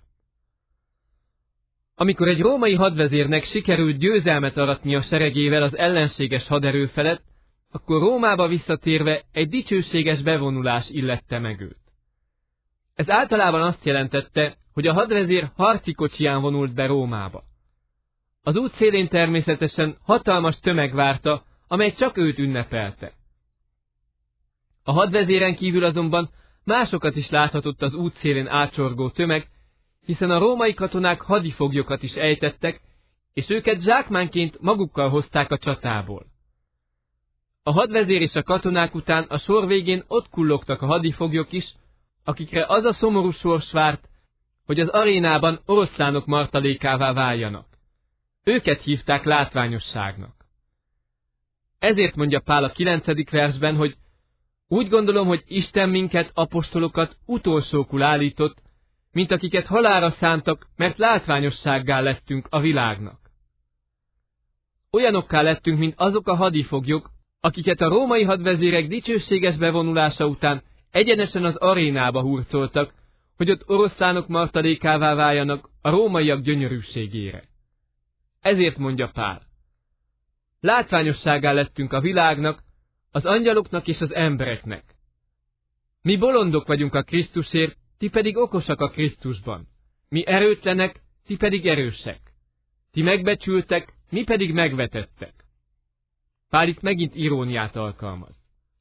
Amikor egy római hadvezérnek sikerült győzelmet aratni a seregével az ellenséges haderő felett, akkor Rómába visszatérve egy dicsőséges bevonulás illette meg őt. Ez általában azt jelentette, hogy a hadvezér harci kocsiján vonult be Rómába. Az út szélén természetesen hatalmas tömeg várta, amely csak őt ünnepelte. A hadvezéren kívül azonban másokat is láthatott az út szélén átsorgó tömeg, hiszen a római katonák hadifoglyokat is ejtettek, és őket zsákmánként magukkal hozták a csatából. A hadvezér és a katonák után a sor végén ott kullogtak a hadifoglyok is, akikre az a szomorú sors várt, hogy az arénában oroszlánok martalékává váljanak. Őket hívták látványosságnak. Ezért mondja Pál a kilencedik versben, hogy úgy gondolom, hogy Isten minket, apostolokat utolsókul állított, mint akiket halálra szántak, mert látványossággá lettünk a világnak. Olyanokká lettünk, mint azok a hadifoglyok, akiket a római hadvezérek dicsőséges bevonulása után egyenesen az arénába hurcoltak, hogy ott oroszlánok martalékává váljanak a rómaiak gyönyörűségére. Ezért mondja Pál. Látványossággá lettünk a világnak, az angyaloknak és az embereknek. Mi bolondok vagyunk a Krisztusért, ti pedig okosak a Krisztusban. Mi erőtlenek, ti pedig erősek. Ti megbecsültek, mi pedig megvetettek. Pál itt megint iróniát alkalmaz.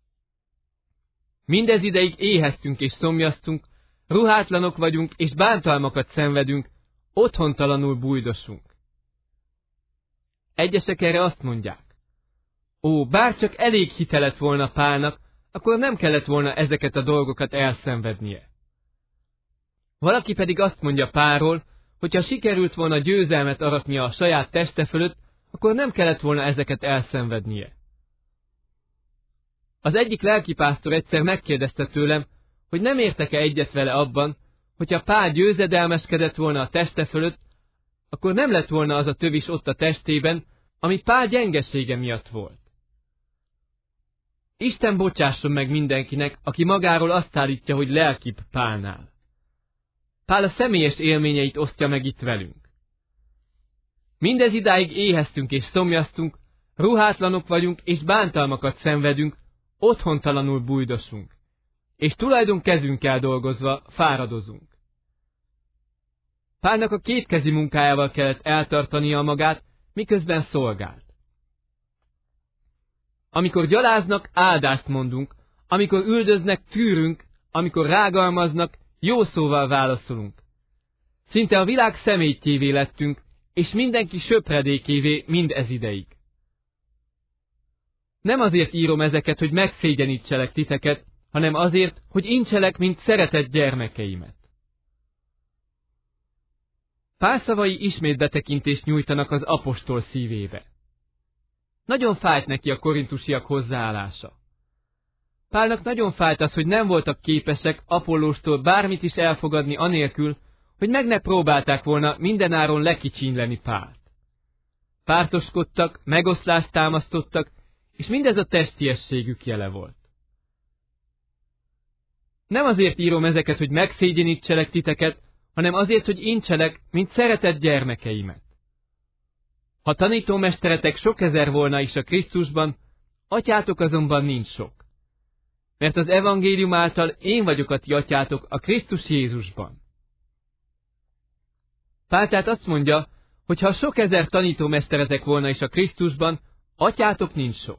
Mindez ideig éheztünk és szomjaztunk, ruhátlanok vagyunk és bántalmakat szenvedünk, otthontalanul bújdosunk. Egyesek erre azt mondják. Ó, bárcsak elég hite lett volna Pálnak, akkor nem kellett volna ezeket a dolgokat elszenvednie. Valaki pedig azt mondja Pálról, hogy ha sikerült volna győzelmet aratnia a saját teste fölött, akkor nem kellett volna ezeket elszenvednie. Az egyik lelkipásztor egyszer megkérdezte tőlem, hogy nem értek-e egyet vele abban, hogyha Pál győzedelmeskedett volna a teste fölött, akkor nem lett volna az a tövis ott a testében, ami Pál gyengesége miatt volt. Isten bocsásson meg mindenkinek, aki magáról azt állítja, hogy lelkibb Pálnál. Pál a személyes élményeit osztja meg itt velünk. Mindez idáig éheztünk és szomjaztunk, ruhátlanok vagyunk és bántalmakat szenvedünk, otthontalanul bújdosunk, és tulajdon kezünkkel dolgozva fáradozunk. Pálnak a kétkezi munkájával kellett eltartania magát, miközben szolgált. Amikor gyaláznak, áldást mondunk, amikor üldöznek, tűrünk, amikor rágalmaznak, jó szóval válaszolunk. Szinte a világ szemétjévé lettünk, és mindenki söpredékévé mind ez ideig. Nem azért írom ezeket, hogy megszégyenítselek titeket, hanem azért, hogy incselek, mint szeretett gyermekeimet. Pál szavai ismét betekintést nyújtanak az apostol szívébe. Nagyon fájt neki a korintusiak hozzáállása. Pálnak nagyon fájt az, hogy nem voltak képesek Apollóstól bármit is elfogadni anélkül, hogy meg ne próbálták volna mindenáron lekicsinyleni Pált. Pártoskodtak, megoszlást támasztottak, és mindez a testiességük jele volt. Nem azért írom ezeket, hogy megszégyenítselek titeket, hanem azért, hogy incselek, mint szeretett gyermekeimet. Ha tanítómesteretek sok ezer volna is a Krisztusban, atyátok azonban nincs sok. Mert az evangélium által én vagyok a ti atyátok a Krisztus Jézusban. Pál tehát azt mondja, hogy ha sok ezer tanítómesteretek volna is a Krisztusban, atyátok nincs sok.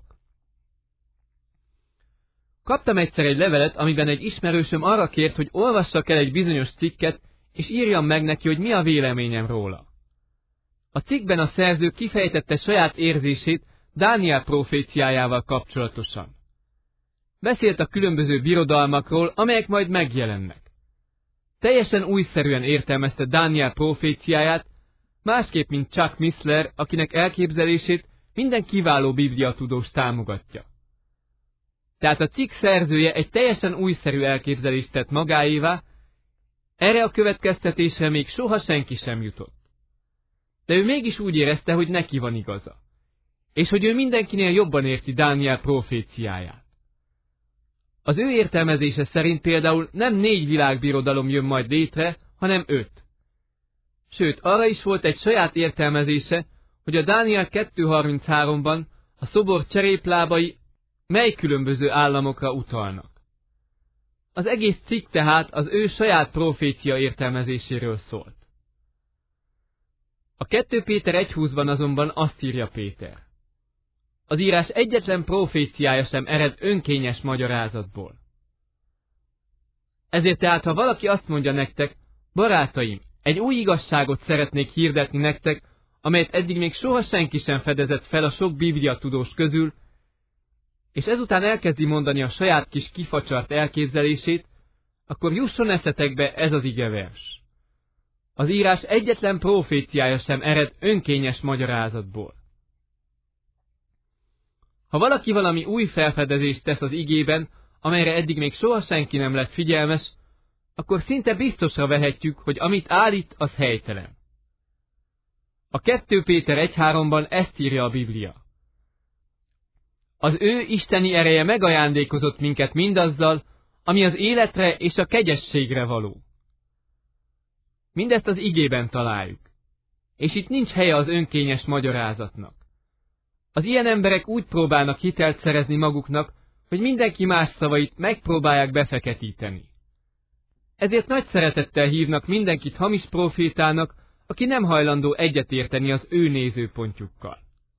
Kaptam egyszer egy levelet, amiben egy ismerősöm arra kért, hogy olvassak el egy bizonyos cikket, és írjam meg neki, hogy mi a véleményem róla. A cikkben a szerző kifejtette saját érzését Dániel proféciájával kapcsolatosan. Beszélt a különböző birodalmakról, amelyek majd megjelennek. Teljesen újszerűen értelmezte Dániel proféciáját, másképp, mint Chuck Missler, akinek elképzelését minden kiváló bibliatudós támogatja. Tehát a cikk szerzője egy teljesen újszerű elképzelést tett magáévá, erre a következtetésre még soha senki sem jutott. De ő mégis úgy érezte, hogy neki van igaza, és hogy ő mindenkinél jobban érti Dániel proféciáját. Az ő értelmezése szerint például nem négy világbirodalom jön majd létre, hanem öt. Sőt, arra is volt egy saját értelmezése, hogy a Dániel kettő harminchárom-ban a szobor cseréplábai mely különböző államokra utalnak. Az egész cikk tehát az ő saját profécia értelmezéséről szólt. A kettő Péter egy húszban azonban azt írja Péter: az írás egyetlen proféciája sem ered önkényes magyarázatból. Ezért tehát, ha valaki azt mondja nektek, barátaim, egy új igazságot szeretnék hirdetni nektek, amelyet eddig még soha senki sem fedezett fel a sok bibliatudós közül, és ezután elkezdi mondani a saját kis kifacsart elképzelését, akkor jusson eszetekbe ez az igevers: az írás egyetlen proféciája sem ered önkényes magyarázatból. Ha valaki valami új felfedezést tesz az igében, amelyre eddig még soha senki nem lett figyelmes, akkor szinte biztosra vehetjük, hogy amit állít, az helytelen. A kettő Péter egy háromban ezt írja a Biblia: az ő isteni ereje megajándékozott minket mindazzal, ami az életre és a kegyességre való. Mindezt az igében találjuk, és itt nincs helye az önkényes magyarázatnak. Az ilyen emberek úgy próbálnak hitelt szerezni maguknak, hogy mindenki más szavait megpróbálják befeketíteni. Ezért nagy szeretettel hívnak mindenkit hamis profétának, aki nem hajlandó egyetérteni az ő nézőpontjukkal.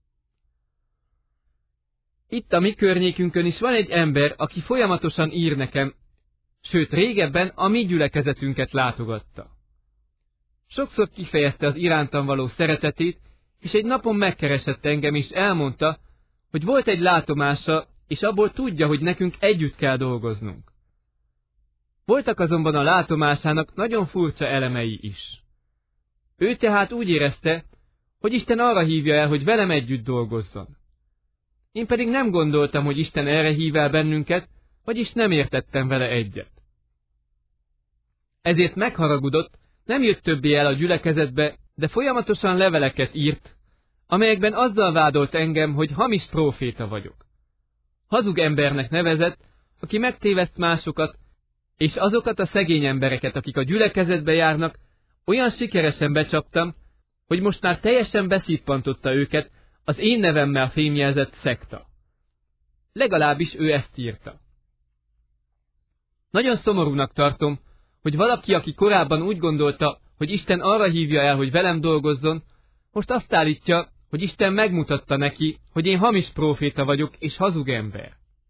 Itt a mi környékünkön is van egy ember, aki folyamatosan ír nekem, sőt régebben a mi gyülekezetünket látogatta. Sokszor kifejezte az irántam való szeretetét, és egy napon megkeresett engem, és elmondta, hogy volt egy látomása, és abból tudja, hogy nekünk együtt kell dolgoznunk. Voltak azonban a látomásának nagyon furcsa elemei is. Ő tehát úgy érezte, hogy Isten arra hívja el, hogy velem együtt dolgozzon. Én pedig nem gondoltam, hogy Isten erre hív el bennünket, vagyis nem értettem vele egyet. Ezért megharagudott, nem jött többé el a gyülekezetbe, de folyamatosan leveleket írt, amelyekben azzal vádolt engem, hogy hamis próféta vagyok. Hazug embernek nevezett, aki megtéveszt másokat, és azokat a szegény embereket, akik a gyülekezetbe járnak, olyan sikeresen becsaptam, hogy most már teljesen beszippantotta őket az én nevemmel fémjelzett szekta. Legalábbis ő ezt írta. Nagyon szomorúnak tartom, hogy valaki, aki korábban úgy gondolta, hogy Isten arra hívja el, hogy velem dolgozzon, most azt állítja, hogy Isten megmutatta neki, hogy én hamis próféta vagyok és hazug ember.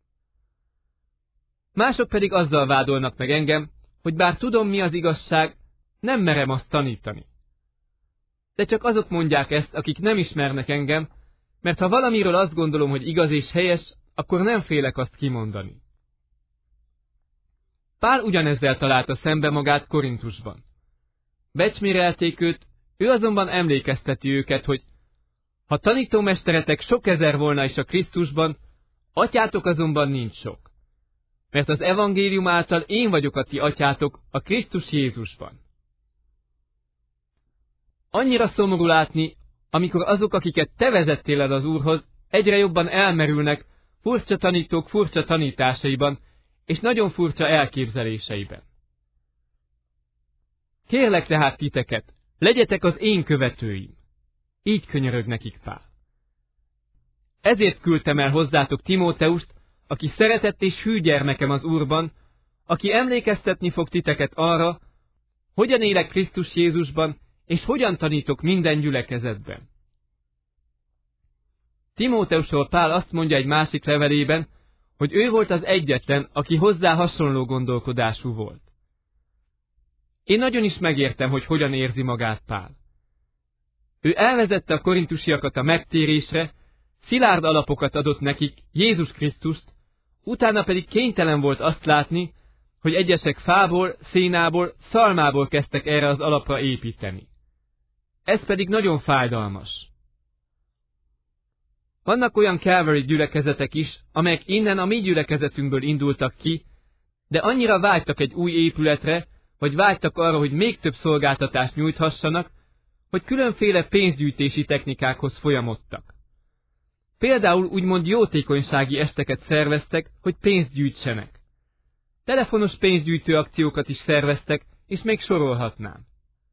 Mások pedig azzal vádolnak meg engem, hogy bár tudom, mi az igazság, nem merem azt tanítani. De csak azok mondják ezt, akik nem ismernek engem, mert ha valamiről azt gondolom, hogy igaz és helyes, akkor nem félek azt kimondani. Pál ugyanezzel találta szembe magát Korintusban. Becsmérelték őt, ő azonban emlékezteti őket, hogy ha tanítómesteretek sok ezer volna is a Krisztusban, atyátok azonban nincs sok. Mert az evangélium által én vagyok a ti atyátok a Krisztus Jézusban. Annyira szomorú látni, amikor azok, akiket te vezettél el az Úrhoz, egyre jobban elmerülnek furcsa tanítók furcsa tanításaiban, és nagyon furcsa elképzeléseiben. Kérlek tehát titeket, legyetek az én követőim. Így könyörög nekik Pál. Ezért küldtem el hozzátok Timóteust, aki szeretett és hű gyermekem az Úrban, aki emlékeztetni fog titeket arra, hogyan élek Krisztus Jézusban, és hogyan tanítok minden gyülekezetben. Timóteusról Pál azt mondja egy másik levelében, hogy ő volt az egyetlen, aki hozzá hasonló gondolkodású volt. Én nagyon is megértem, hogy hogyan érzi magát Pál. Ő elvezette a korintusiakat a megtérésre, szilárd alapokat adott nekik, Jézus Krisztust, utána pedig kénytelen volt azt látni, hogy egyesek fából, szénából, szalmából kezdtek erre az alapra építeni. ez pedig nagyon fájdalmas. Vannak olyan Calvary gyülekezetek is, amelyek innen a mi gyülekezetünkből indultak ki, de annyira vágytak egy új épületre, vagy vágytak arra, hogy még több szolgáltatást nyújthassanak, hogy különféle pénzgyűjtési technikákhoz folyamodtak. Például úgymond jótékonysági esteket szerveztek, hogy pénzt gyűjtsenek. Telefonos pénzgyűjtő akciókat is szerveztek, és még sorolhatnám.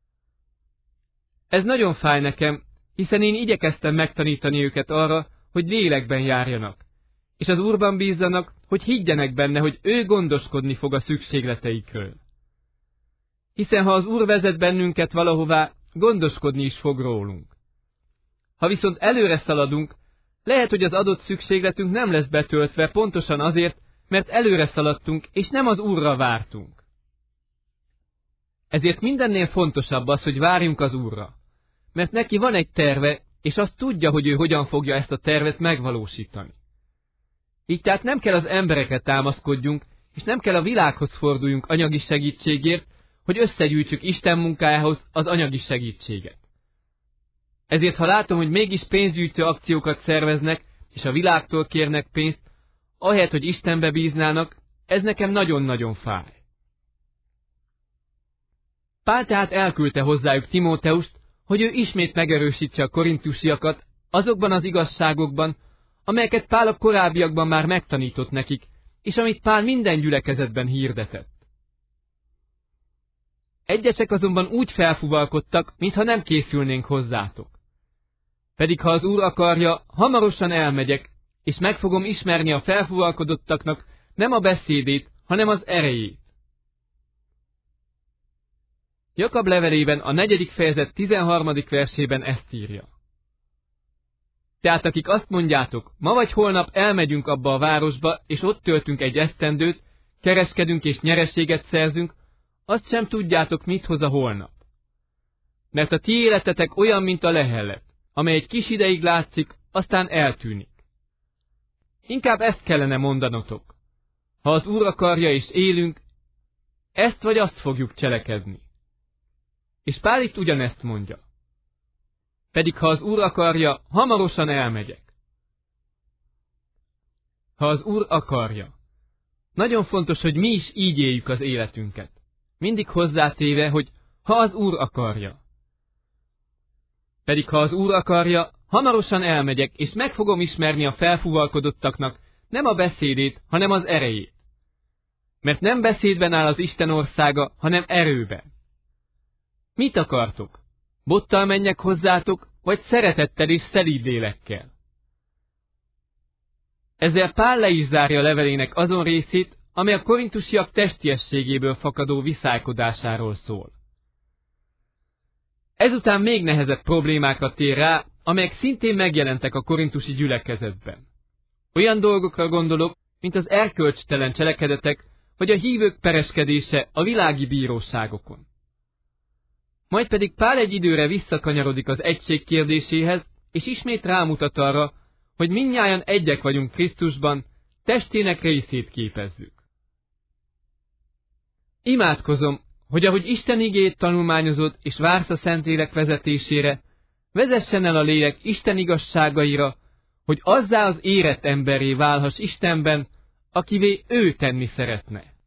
Ez nagyon fáj nekem, hiszen én igyekeztem megtanítani őket arra, hogy lélekben járjanak, és az Úrban bízzanak, hogy higgyenek benne, hogy ő gondoskodni fog a szükségleteikről. Hiszen ha az Úr vezet bennünket valahová, gondoskodni is fog rólunk. Ha viszont előre szaladunk, lehet, hogy az adott szükségletünk nem lesz betöltve pontosan azért, mert előre szaladtunk, és nem az Úrra vártunk. Ezért mindennél fontosabb az, hogy várjunk az Úrra, mert neki van egy terve, és azt tudja, hogy ő hogyan fogja ezt a tervet megvalósítani. Így tehát nem kell az emberekre támaszkodjunk, és nem kell a világhoz forduljunk anyagi segítségért, hogy összegyűjtsük Isten munkájához az anyagi segítséget. Ezért, ha látom, hogy mégis pénzgyűjtő akciókat szerveznek, és a világtól kérnek pénzt, ahelyett, hogy Istenbe bíznának, ez nekem nagyon-nagyon fáj. Pál tehát elküldte hozzájuk Timóteust, hogy ő ismét megerősítse a korintusiakat azokban az igazságokban, amelyeket Pál a korábbiakban már megtanított nekik, és amit Pál minden gyülekezetben hirdetett. Egyesek azonban úgy felfuvalkodtak, mintha nem készülnénk hozzátok. Pedig ha az Úr akarja, hamarosan elmegyek, és meg fogom ismerni a felfuvalkodottaknak nem a beszédét, hanem az erejét. Jakab levelében a negyedik fejezet tizenharmadik versében ezt írja. Tehát akik azt mondjátok, ma vagy holnap elmegyünk abba a városba, és ott töltünk egy esztendőt, kereskedünk és nyereséget szerzünk, azt sem tudjátok, mit hoz a holnap. Mert a ti életetek olyan, mint a lehellet, amely egy kis ideig látszik, aztán eltűnik. Inkább ezt kellene mondanotok. Ha az Úr akarja és élünk, ezt vagy azt fogjuk cselekedni. És Pál itt ugyanezt mondja. Pedig ha az Úr akarja, hamarosan elmegyek. Ha az Úr akarja. Nagyon fontos, hogy mi is így éljük az életünket. Mindig hozzátéve, hogy ha az Úr akarja. Pedig ha az Úr akarja, hamarosan elmegyek, és meg fogom ismerni a felfuvalkodottaknak nem a beszédét, hanem az erejét. Mert nem beszédben áll az Isten országa, hanem erőben. Mit akartok? Bottal menjek hozzátok, vagy szeretettel és szelíd lélekkel? Ezzel Pál le is zárja levelének azon részét, amely a korintusiak testiességéből fakadó viszálykodásáról szól. Ezután még nehezebb problémákat tér rá, amelyek szintén megjelentek a korintusi gyülekezetben. Olyan dolgokra gondolok, mint az erkölcstelen cselekedetek, vagy a hívők pereskedése a világi bíróságokon. Majd pedig Pál egy időre visszakanyarodik az egység kérdéséhez, és ismét rámutat arra, hogy mindnyájan egyek vagyunk Krisztusban, testének részét képezzük. Imádkozom, hogy ahogy Isten igéjét tanulmányozod és vársz a Szentlélek vezetésére, vezessen el a lélek Isten igazságaira, hogy azzá az érett emberré válhass Istenben, akivé ő tenni szeretne.